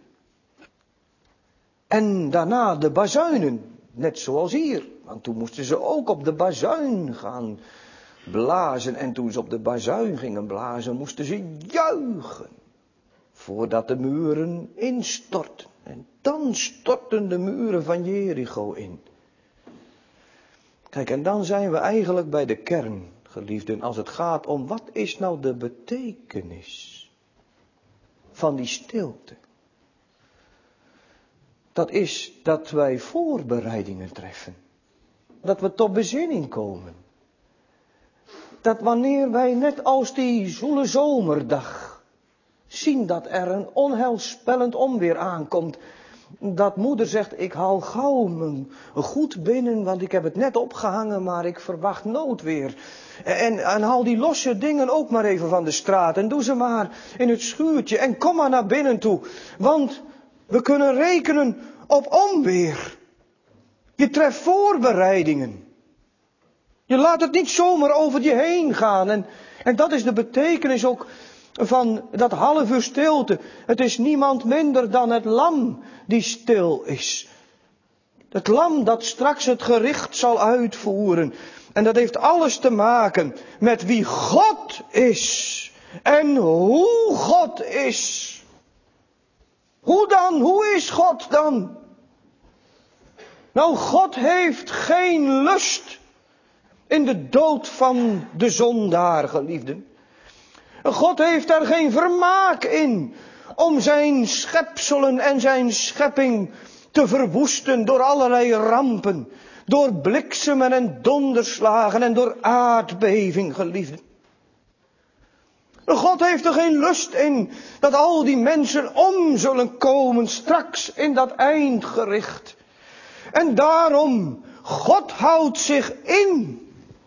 En daarna de bazuinen. Net zoals hier. Want toen moesten ze ook op de bazuin gaan blazen. En toen ze op de bazuin gingen blazen, moesten ze juichen. Voordat de muren instortten. En dan stortten de muren van Jericho in. Kijk, en dan zijn we eigenlijk bij de kern, geliefden, als het gaat om wat is nou de betekenis van die stilte. Dat is dat wij voorbereidingen treffen. Dat we tot bezinning komen. Dat wanneer wij net als die zoele zomerdag zien dat er een onheilspellend onweer aankomt. dat moeder zegt, ik haal gauw mijn goed binnen, want ik heb het net opgehangen, maar ik verwacht noodweer. En, en haal die losse dingen ook maar even van de straat en doe ze maar in het schuurtje en kom maar naar binnen toe. Want we kunnen rekenen op onweer. Je treft voorbereidingen. Je laat het niet zomaar over je heen gaan. En, en dat is de betekenis ook van dat half uur stilte. Het is niemand minder dan het lam die stil is. Het lam dat straks het gericht zal uitvoeren. En dat heeft alles te maken met wie God is. En hoe God is. Hoe dan? Hoe is God dan? Nou, God heeft geen lust in de dood van de zondaar, geliefden. God heeft er geen vermaak in om zijn schepselen en zijn schepping te verwoesten door allerlei rampen. Door bliksemen en donderslagen en door aardbeving, geliefden. God heeft er geen lust in dat al die mensen om zullen komen straks in dat eindgericht. En daarom, God houdt zich in.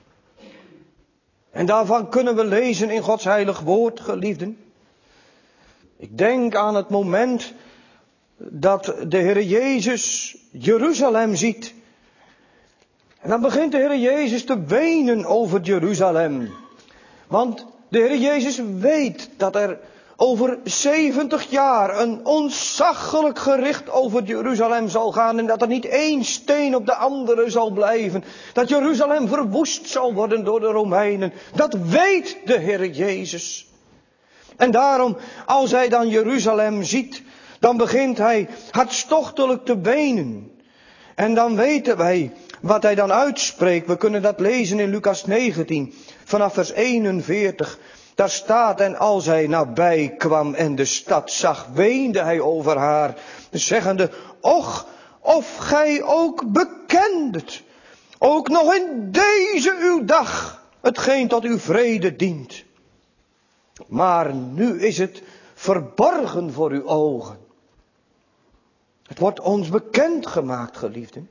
En daarvan kunnen we lezen in Gods heilig woord, geliefden. Ik denk aan het moment dat de Heer Jezus Jeruzalem ziet. En dan begint de Heer Jezus te wenen over Jeruzalem. Want de Heer Jezus weet dat er over zeventig jaar een ontzaglijk gericht over Jeruzalem zal gaan. En dat er niet één steen op de andere zal blijven. Dat Jeruzalem verwoest zal worden door de Romeinen. Dat weet de Heer Jezus. En daarom, als hij dan Jeruzalem ziet, dan begint hij hartstochtelijk te wenen. En dan weten wij wat hij dan uitspreekt. We kunnen dat lezen in Lucas negentien, vanaf vers eenenveertig. Daar staat, en als hij nabij kwam en de stad zag, weende hij over haar, zeggende, och, of gij ook bekendet, ook nog in deze uw dag, hetgeen tot uw vrede dient. Maar nu is het verborgen voor uw ogen. Het wordt ons bekendgemaakt, geliefden.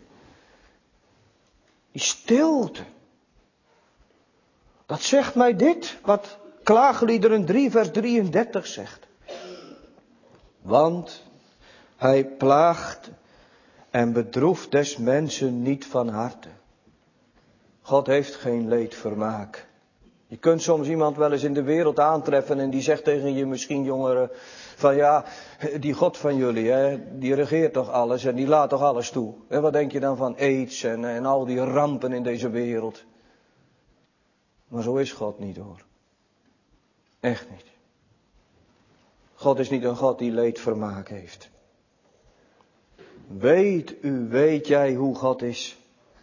Die stilte. Dat zegt mij dit, wat Klaagliederen drie vers drieëndertig zegt. Want hij plaagt en bedroeft des mensen niet van harte. God heeft geen leedvermaak. Je kunt soms iemand wel eens in de wereld aantreffen en die zegt tegen je misschien, jongeren, van ja, die God van jullie, hè, die regeert toch alles en die laat toch alles toe. En wat denk je dan van aids en, en al die rampen in deze wereld? Maar zo is God niet, hoor. Echt niet. God is niet een God die leedvermaak heeft. Weet u, weet jij hoe God is?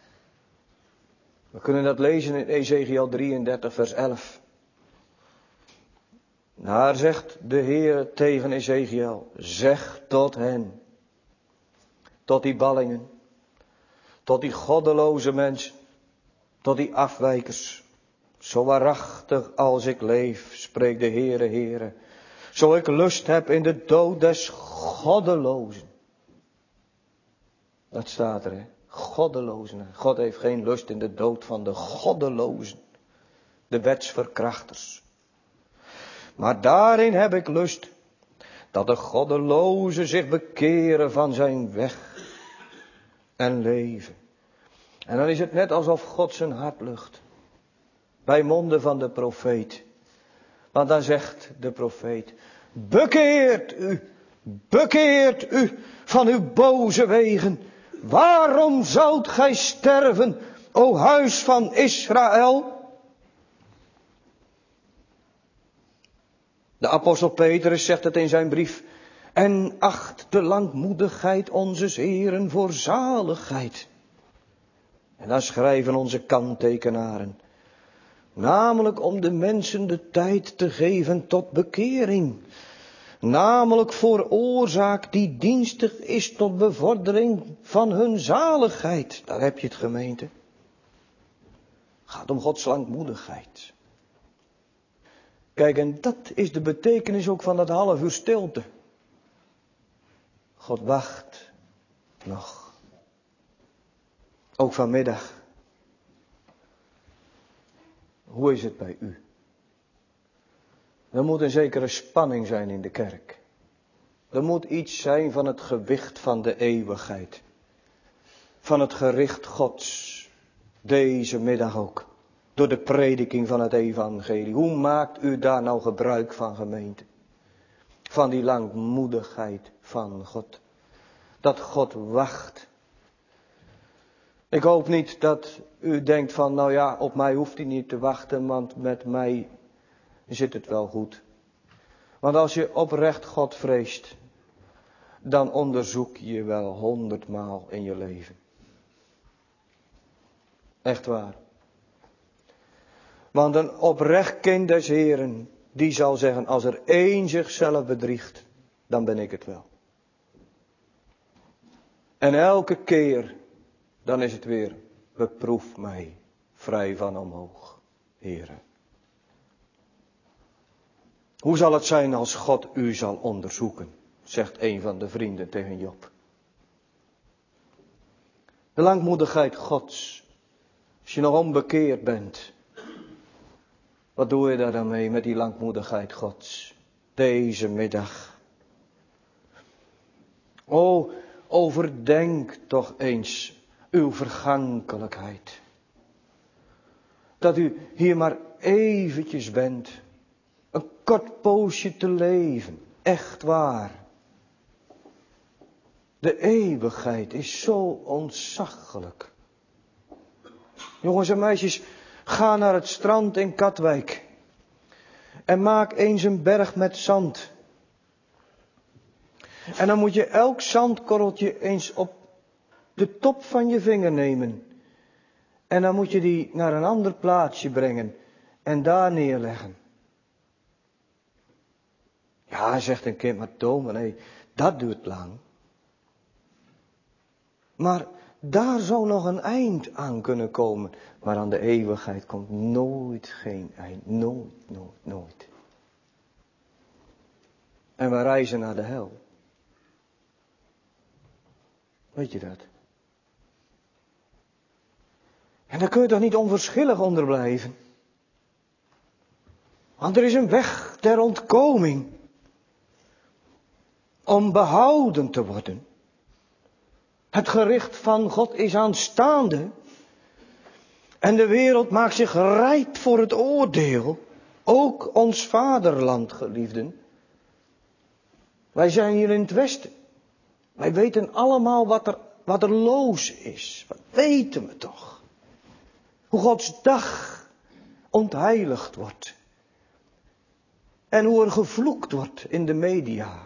We kunnen dat lezen in Ezekiel drieëndertig vers elf. Daar zegt de Heer tegen Ezekiel, zeg tot hen, tot die ballingen, tot die goddeloze mensen, tot die afwijkers. Zo waarachtig als ik leef, spreekt de Heere, Heere, zo ik lust heb in de dood des goddelozen. Dat staat er, hè. Goddelozen. God heeft geen lust in de dood van de goddelozen. De wetsverkrachters. Maar daarin heb ik lust dat de goddelozen zich bekeren van zijn weg en leven. En dan is het net alsof God zijn hart lucht. Bij monden van de profeet. Want dan zegt de profeet, bekeert u, bekeert u van uw boze wegen. Waarom zoudt gij sterven, o huis van Israël? De apostel Petrus zegt het in zijn brief. En acht de langmoedigheid onze Heeren voor zaligheid. En dan schrijven onze kanttekenaren. Namelijk om de mensen de tijd te geven tot bekering. Namelijk voor oorzaak die dienstig is tot bevordering van hun zaligheid. Daar heb je het, gemeente. Het gaat om Gods langmoedigheid. Kijk, en dat is de betekenis ook van dat half uur stilte. God wacht nog. Ook vanmiddag. Hoe is het bij u? Er moet een zekere spanning zijn in de kerk. Er moet iets zijn van het gewicht van de eeuwigheid. Van het gericht Gods. Deze middag ook. Door de prediking van het evangelie. Hoe maakt u daar nou gebruik van, gemeente? Van die langmoedigheid van God. Dat God wacht. Ik hoop niet dat u denkt van, nou ja, op mij hoeft hij niet te wachten, want met mij zit het wel goed. Want als je oprecht God vreest, dan onderzoek je je wel honderdmaal in je leven. Echt waar. Want een oprecht kind des Heren, die zal zeggen, als er één zichzelf bedriegt, dan ben ik het wel. En elke keer, dan is het weer, beproef mij vrij van omhoog, Heere. Hoe zal het zijn als God u zal onderzoeken, zegt een van de vrienden tegen Job. De langmoedigheid Gods, als je nog onbekeerd bent, wat doe je daar dan mee met die langmoedigheid Gods, deze middag? O, overdenk toch eens uw vergankelijkheid. Dat u hier maar eventjes bent. Een kort poosje te leven. Echt waar. De eeuwigheid is zo ontzaglijk. Jongens en meisjes, ga naar het strand in Katwijk. En maak eens een berg met zand. En dan moet je elk zandkorreltje eens op de top van je vinger nemen. En dan moet je die naar een ander plaatsje brengen. En daar neerleggen. Ja, zegt een kind, maar dominee, dat duurt lang. Maar daar zou nog een eind aan kunnen komen. Maar aan de eeuwigheid komt nooit geen eind. Nooit, nooit, nooit. En we reizen naar de hel. Weet je dat? En daar kun je toch niet onverschillig onder blijven? Want er is een weg der ontkoming. Om behouden te worden. Het gericht van God is aanstaande. En de wereld maakt zich rijp voor het oordeel. Ook ons vaderland, geliefden. Wij zijn hier in het Westen. Wij weten allemaal wat er, wat er los is. Wat weten we toch? Hoe Gods dag ontheiligd wordt. En hoe er gevloekt wordt in de media.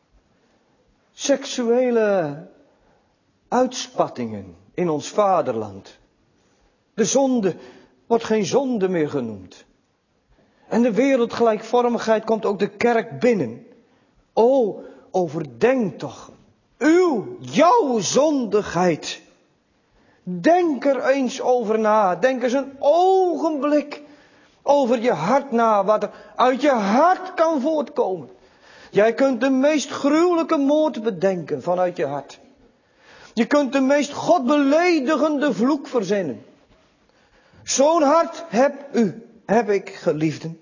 Seksuele uitspattingen in ons vaderland. De zonde wordt geen zonde meer genoemd. En de wereldgelijkvormigheid komt ook de kerk binnen. O, overdenk toch uw, jouw zondigheid. Denk er eens over na. Denk eens een ogenblik over je hart na. Wat er uit je hart kan voortkomen. Jij kunt de meest gruwelijke moord bedenken vanuit je hart. Je kunt de meest godbeledigende vloek verzinnen. Zo'n hart heb u, heb ik, geliefden.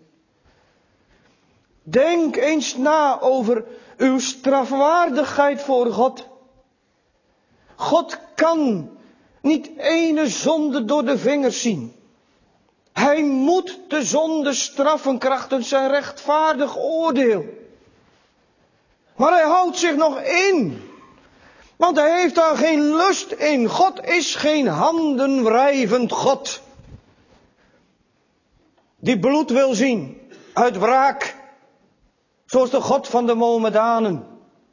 Denk eens na over uw strafwaardigheid voor God. God kan niet ene zonde door de vingers zien. Hij moet de zonde straffen krachtens zijn rechtvaardig oordeel. Maar hij houdt zich nog in. Want hij heeft daar geen lust in. God is geen handenwrijvend God. Die bloed wil zien. Uit wraak. Zoals de God van de Mohammedanen.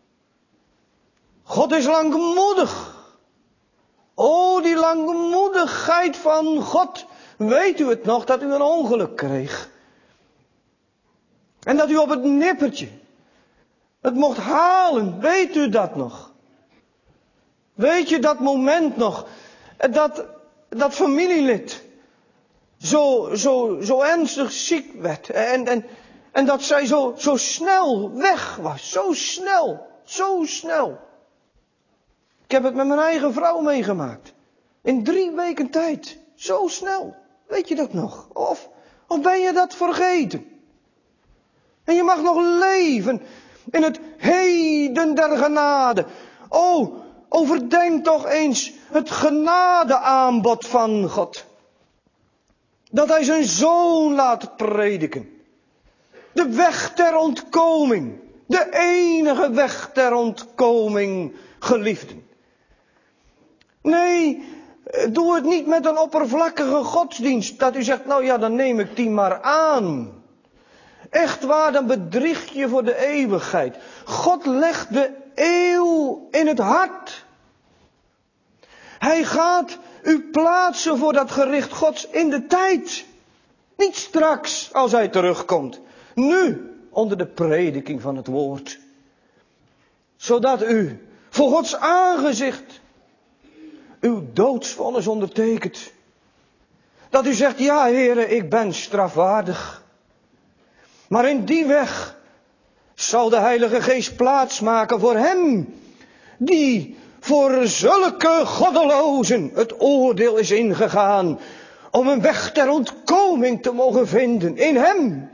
God is langmoedig. O, die langmoedigheid van God. Weet u het nog dat u een ongeluk kreeg? En dat u op het nippertje het mocht halen. Weet u dat nog? Weet je dat moment nog? Dat, dat familielid zo, zo, zo ernstig ziek werd. En, en, en dat zij zo, zo snel weg was. Zo snel. Zo snel. Ik heb het met mijn eigen vrouw meegemaakt. In drie weken tijd. Zo snel. Weet je dat nog? Of, of ben je dat vergeten? En je mag nog leven in het heden der genade. Oh, overdenk toch eens het genadeaanbod van God. Dat hij zijn zoon laat prediken. De weg ter ontkoming. De enige weg ter ontkoming, geliefden. Nee, doe het niet met een oppervlakkige godsdienst. Dat u zegt, nou ja, dan neem ik die maar aan. Echt waar, dan bedrieg je voor de eeuwigheid. God legt de eeuw in het hart. Hij gaat u plaatsen voor dat gericht Gods in de tijd. Niet straks als hij terugkomt. Nu, onder de prediking van het woord. Zodat u voor Gods aangezicht uw doodsvonnis ondertekent. Dat u zegt, ja Heere, ik ben strafwaardig. Maar in die weg zal de Heilige Geest plaats maken voor hem die voor zulke goddelozen het oordeel is ingegaan om een weg ter ontkoming te mogen vinden in hem.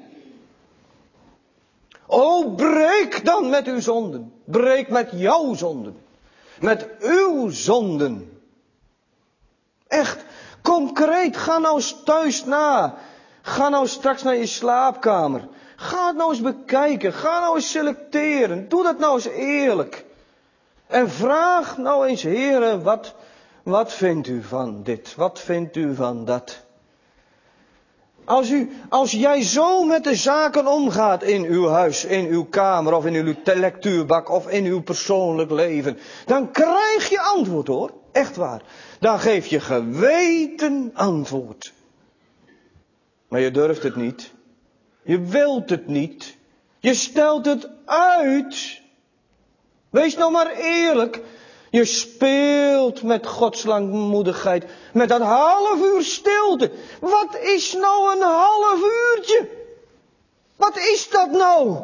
O, breek dan met uw zonden. Breek met jouw zonden. Met uw zonden. Echt, concreet, ga nou eens thuis na. Ga nou straks naar je slaapkamer. Ga het nou eens bekijken. Ga nou eens selecteren. Doe dat nou eens eerlijk. En vraag nou eens, Heere, wat, wat vindt u van dit? Wat vindt u van dat? Als u, als jij zo met de zaken omgaat in uw huis, in uw kamer of in uw lectuurbak of in uw persoonlijk leven, dan krijg je antwoord hoor. Echt waar. Dan geef je geweten antwoord. Maar je durft het niet. Je wilt het niet. Je stelt het uit. Wees nou maar eerlijk. Je speelt met Gods langmoedigheid. Met dat half uur stilte. Wat is nou een half uurtje? Wat is dat nou?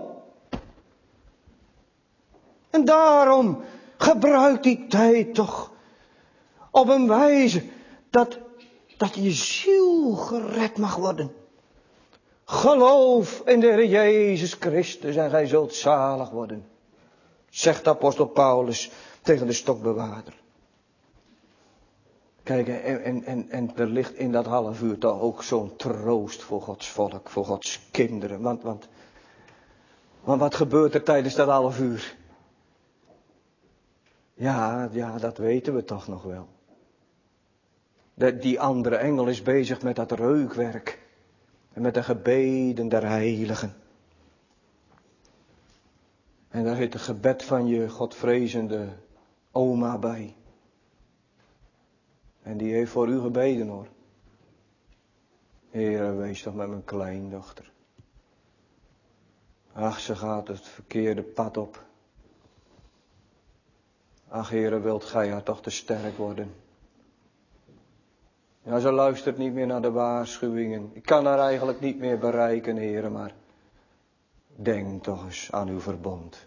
En daarom gebruik die tijd toch op een wijze dat, dat je ziel gered mag worden. Geloof in de Heer Jezus Christus en gij zult zalig worden. Zegt apostel Paulus tegen de stokbewaarder. Kijk, en, en, en, en er ligt in dat half uur toch ook zo'n troost voor Gods volk, voor Gods kinderen. Want, want, want wat gebeurt er tijdens dat half uur? Ja, ja, dat weten we toch nog wel. De, die andere engel is bezig met dat reukwerk. En met de gebeden der heiligen. En daar zit het gebed van je godvrezende oma bij. En die heeft voor u gebeden hoor. Heere, wees toch met mijn kleindochter. Ach, ze gaat het verkeerde pad op. Ach, Heere, wilt gij haar toch te sterk worden. Ja, ze luistert niet meer naar de waarschuwingen. Ik kan haar eigenlijk niet meer bereiken, Heere, maar denk toch eens aan uw verbond.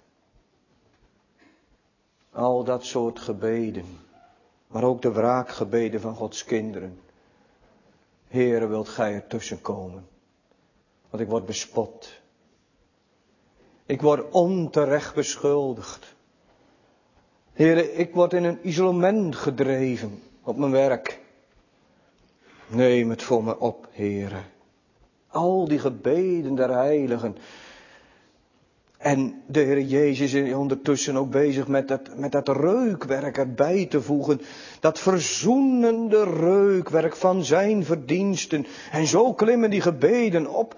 Al dat soort gebeden, maar ook de wraakgebeden van Gods kinderen. Heere, wilt gij ertussen komen? Want ik word bespot. Ik word onterecht beschuldigd. Heere, ik word in een isolement gedreven op mijn werk. Neem het voor me op, Heere. Al die gebeden der heiligen. En de Heer Jezus is ondertussen ook bezig met dat, met dat reukwerk erbij te voegen. Dat verzoenende reukwerk van zijn verdiensten. En zo klimmen die gebeden op.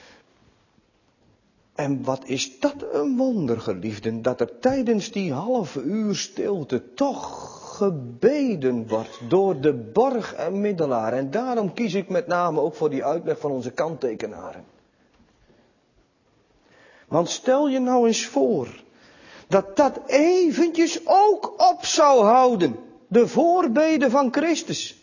En wat is dat een wonder, geliefden, dat er tijdens die half uur stilte toch gebeden wordt door de borg en middelaar. En daarom kies ik met name ook voor die uitleg van onze kanttekenaren. Want stel je nou eens voor dat dat eventjes ook op zou houden, de voorbeden van Christus.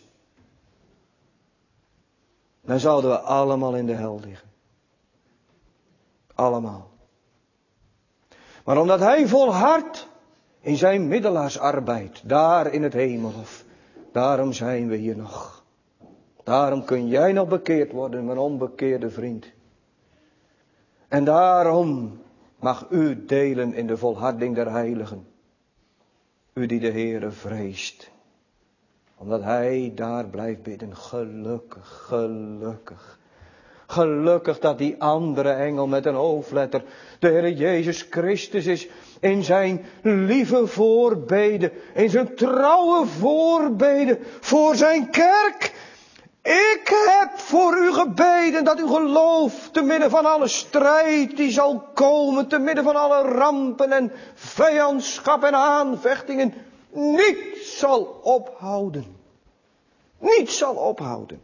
Dan zouden we allemaal in de hel liggen. Allemaal. Maar omdat hij volhardt In zijn middelaarsarbeid, daar in het hemelhof. Daarom zijn we hier nog. Daarom kun jij nog bekeerd worden, mijn onbekeerde vriend. En daarom mag u delen in de volharding der heiligen. U die de Heere vreest. Omdat hij daar blijft bidden. Gelukkig, gelukkig. Gelukkig dat die andere engel met een hoofdletter, de Heer Jezus Christus is, in zijn lieve voorbeden, in zijn trouwe voorbeden voor zijn kerk. Ik heb voor u gebeden dat u geloof te midden van alle strijd die zal komen, te midden van alle rampen en vijandschap en aanvechtingen, niet zal ophouden. Niet zal ophouden.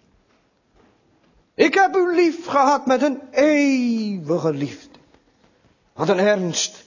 Ik heb u lief gehad met een eeuwige liefde. Wat een ernst.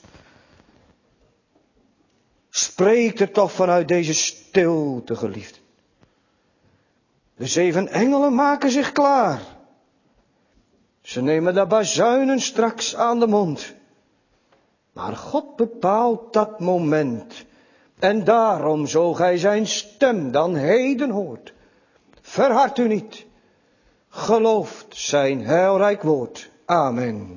Spreekt er toch vanuit deze stilte, geliefde. De zeven engelen maken zich klaar. Ze nemen de bazuinen straks aan de mond. Maar God bepaalt dat moment. En daarom, zo gij zijn stem dan heden hoort, verhard u niet. Gelooft zijn heilrijk woord. Amen.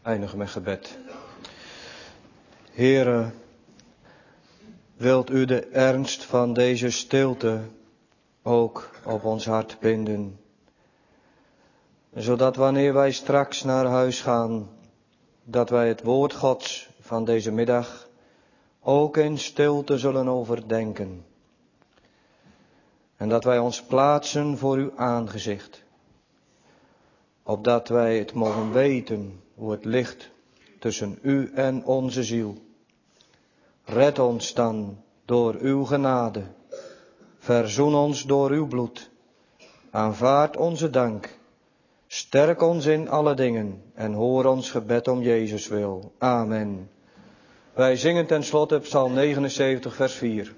eindigen met gebed. Heere, wilt u de ernst van deze stilte ook op ons hart binden, zodat wanneer wij straks naar huis gaan, dat wij het woord Gods van deze middag ook in stilte zullen overdenken. En dat wij ons plaatsen voor uw aangezicht, opdat wij het mogen weten hoe het ligt tussen u en onze ziel. Red ons dan door uw genade, verzoen ons door uw bloed, aanvaard onze dank, sterk ons in alle dingen en hoor ons gebed om Jezus wil. Amen. Wij zingen ten slotte Psalm negenenzeventig vers vier.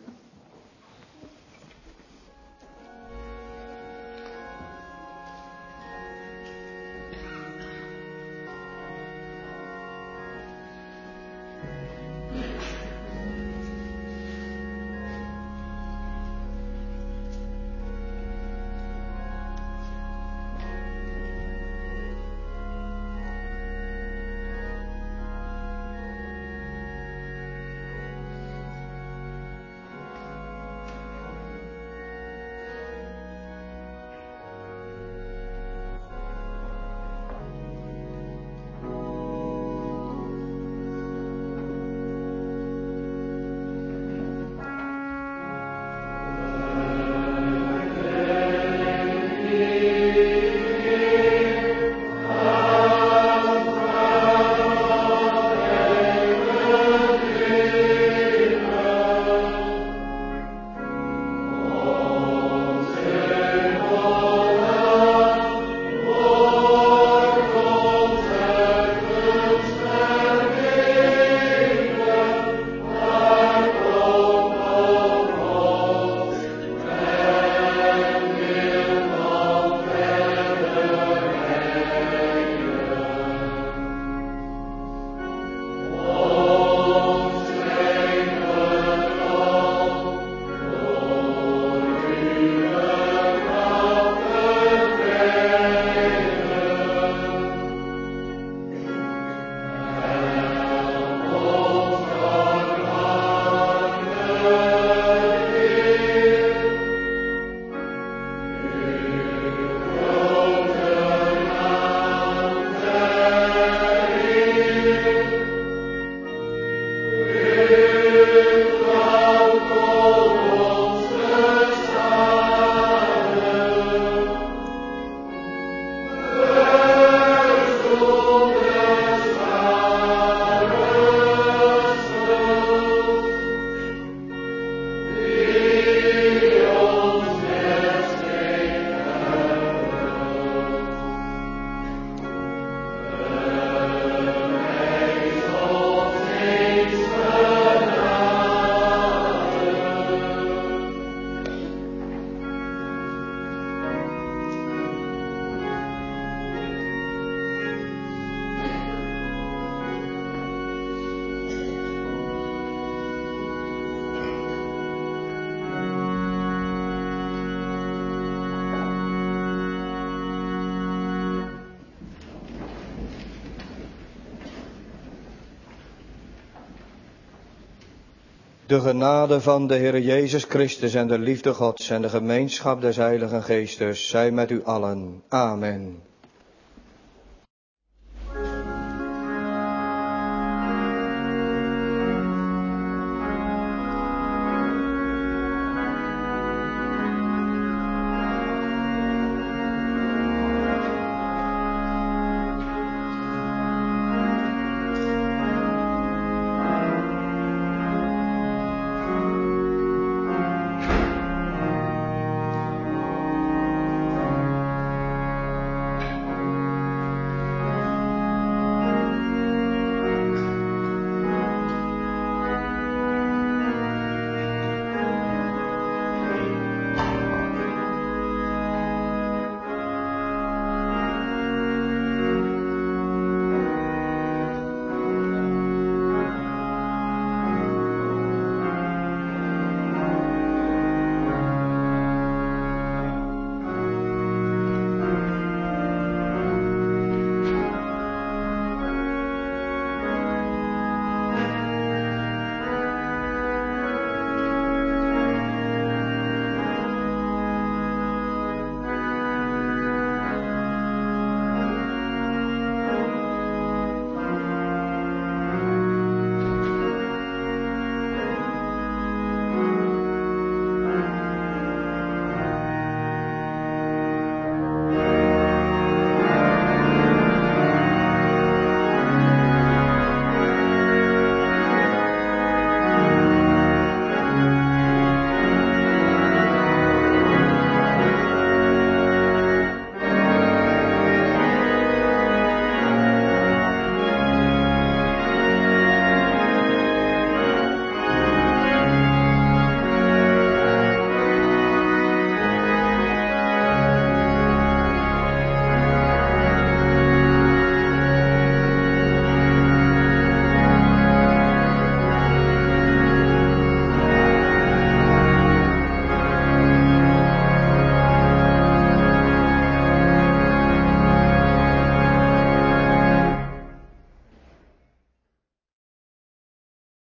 De genade van de Heer Jezus Christus en de liefde Gods en de gemeenschap des Heiligen Geestes zij met u allen. Amen.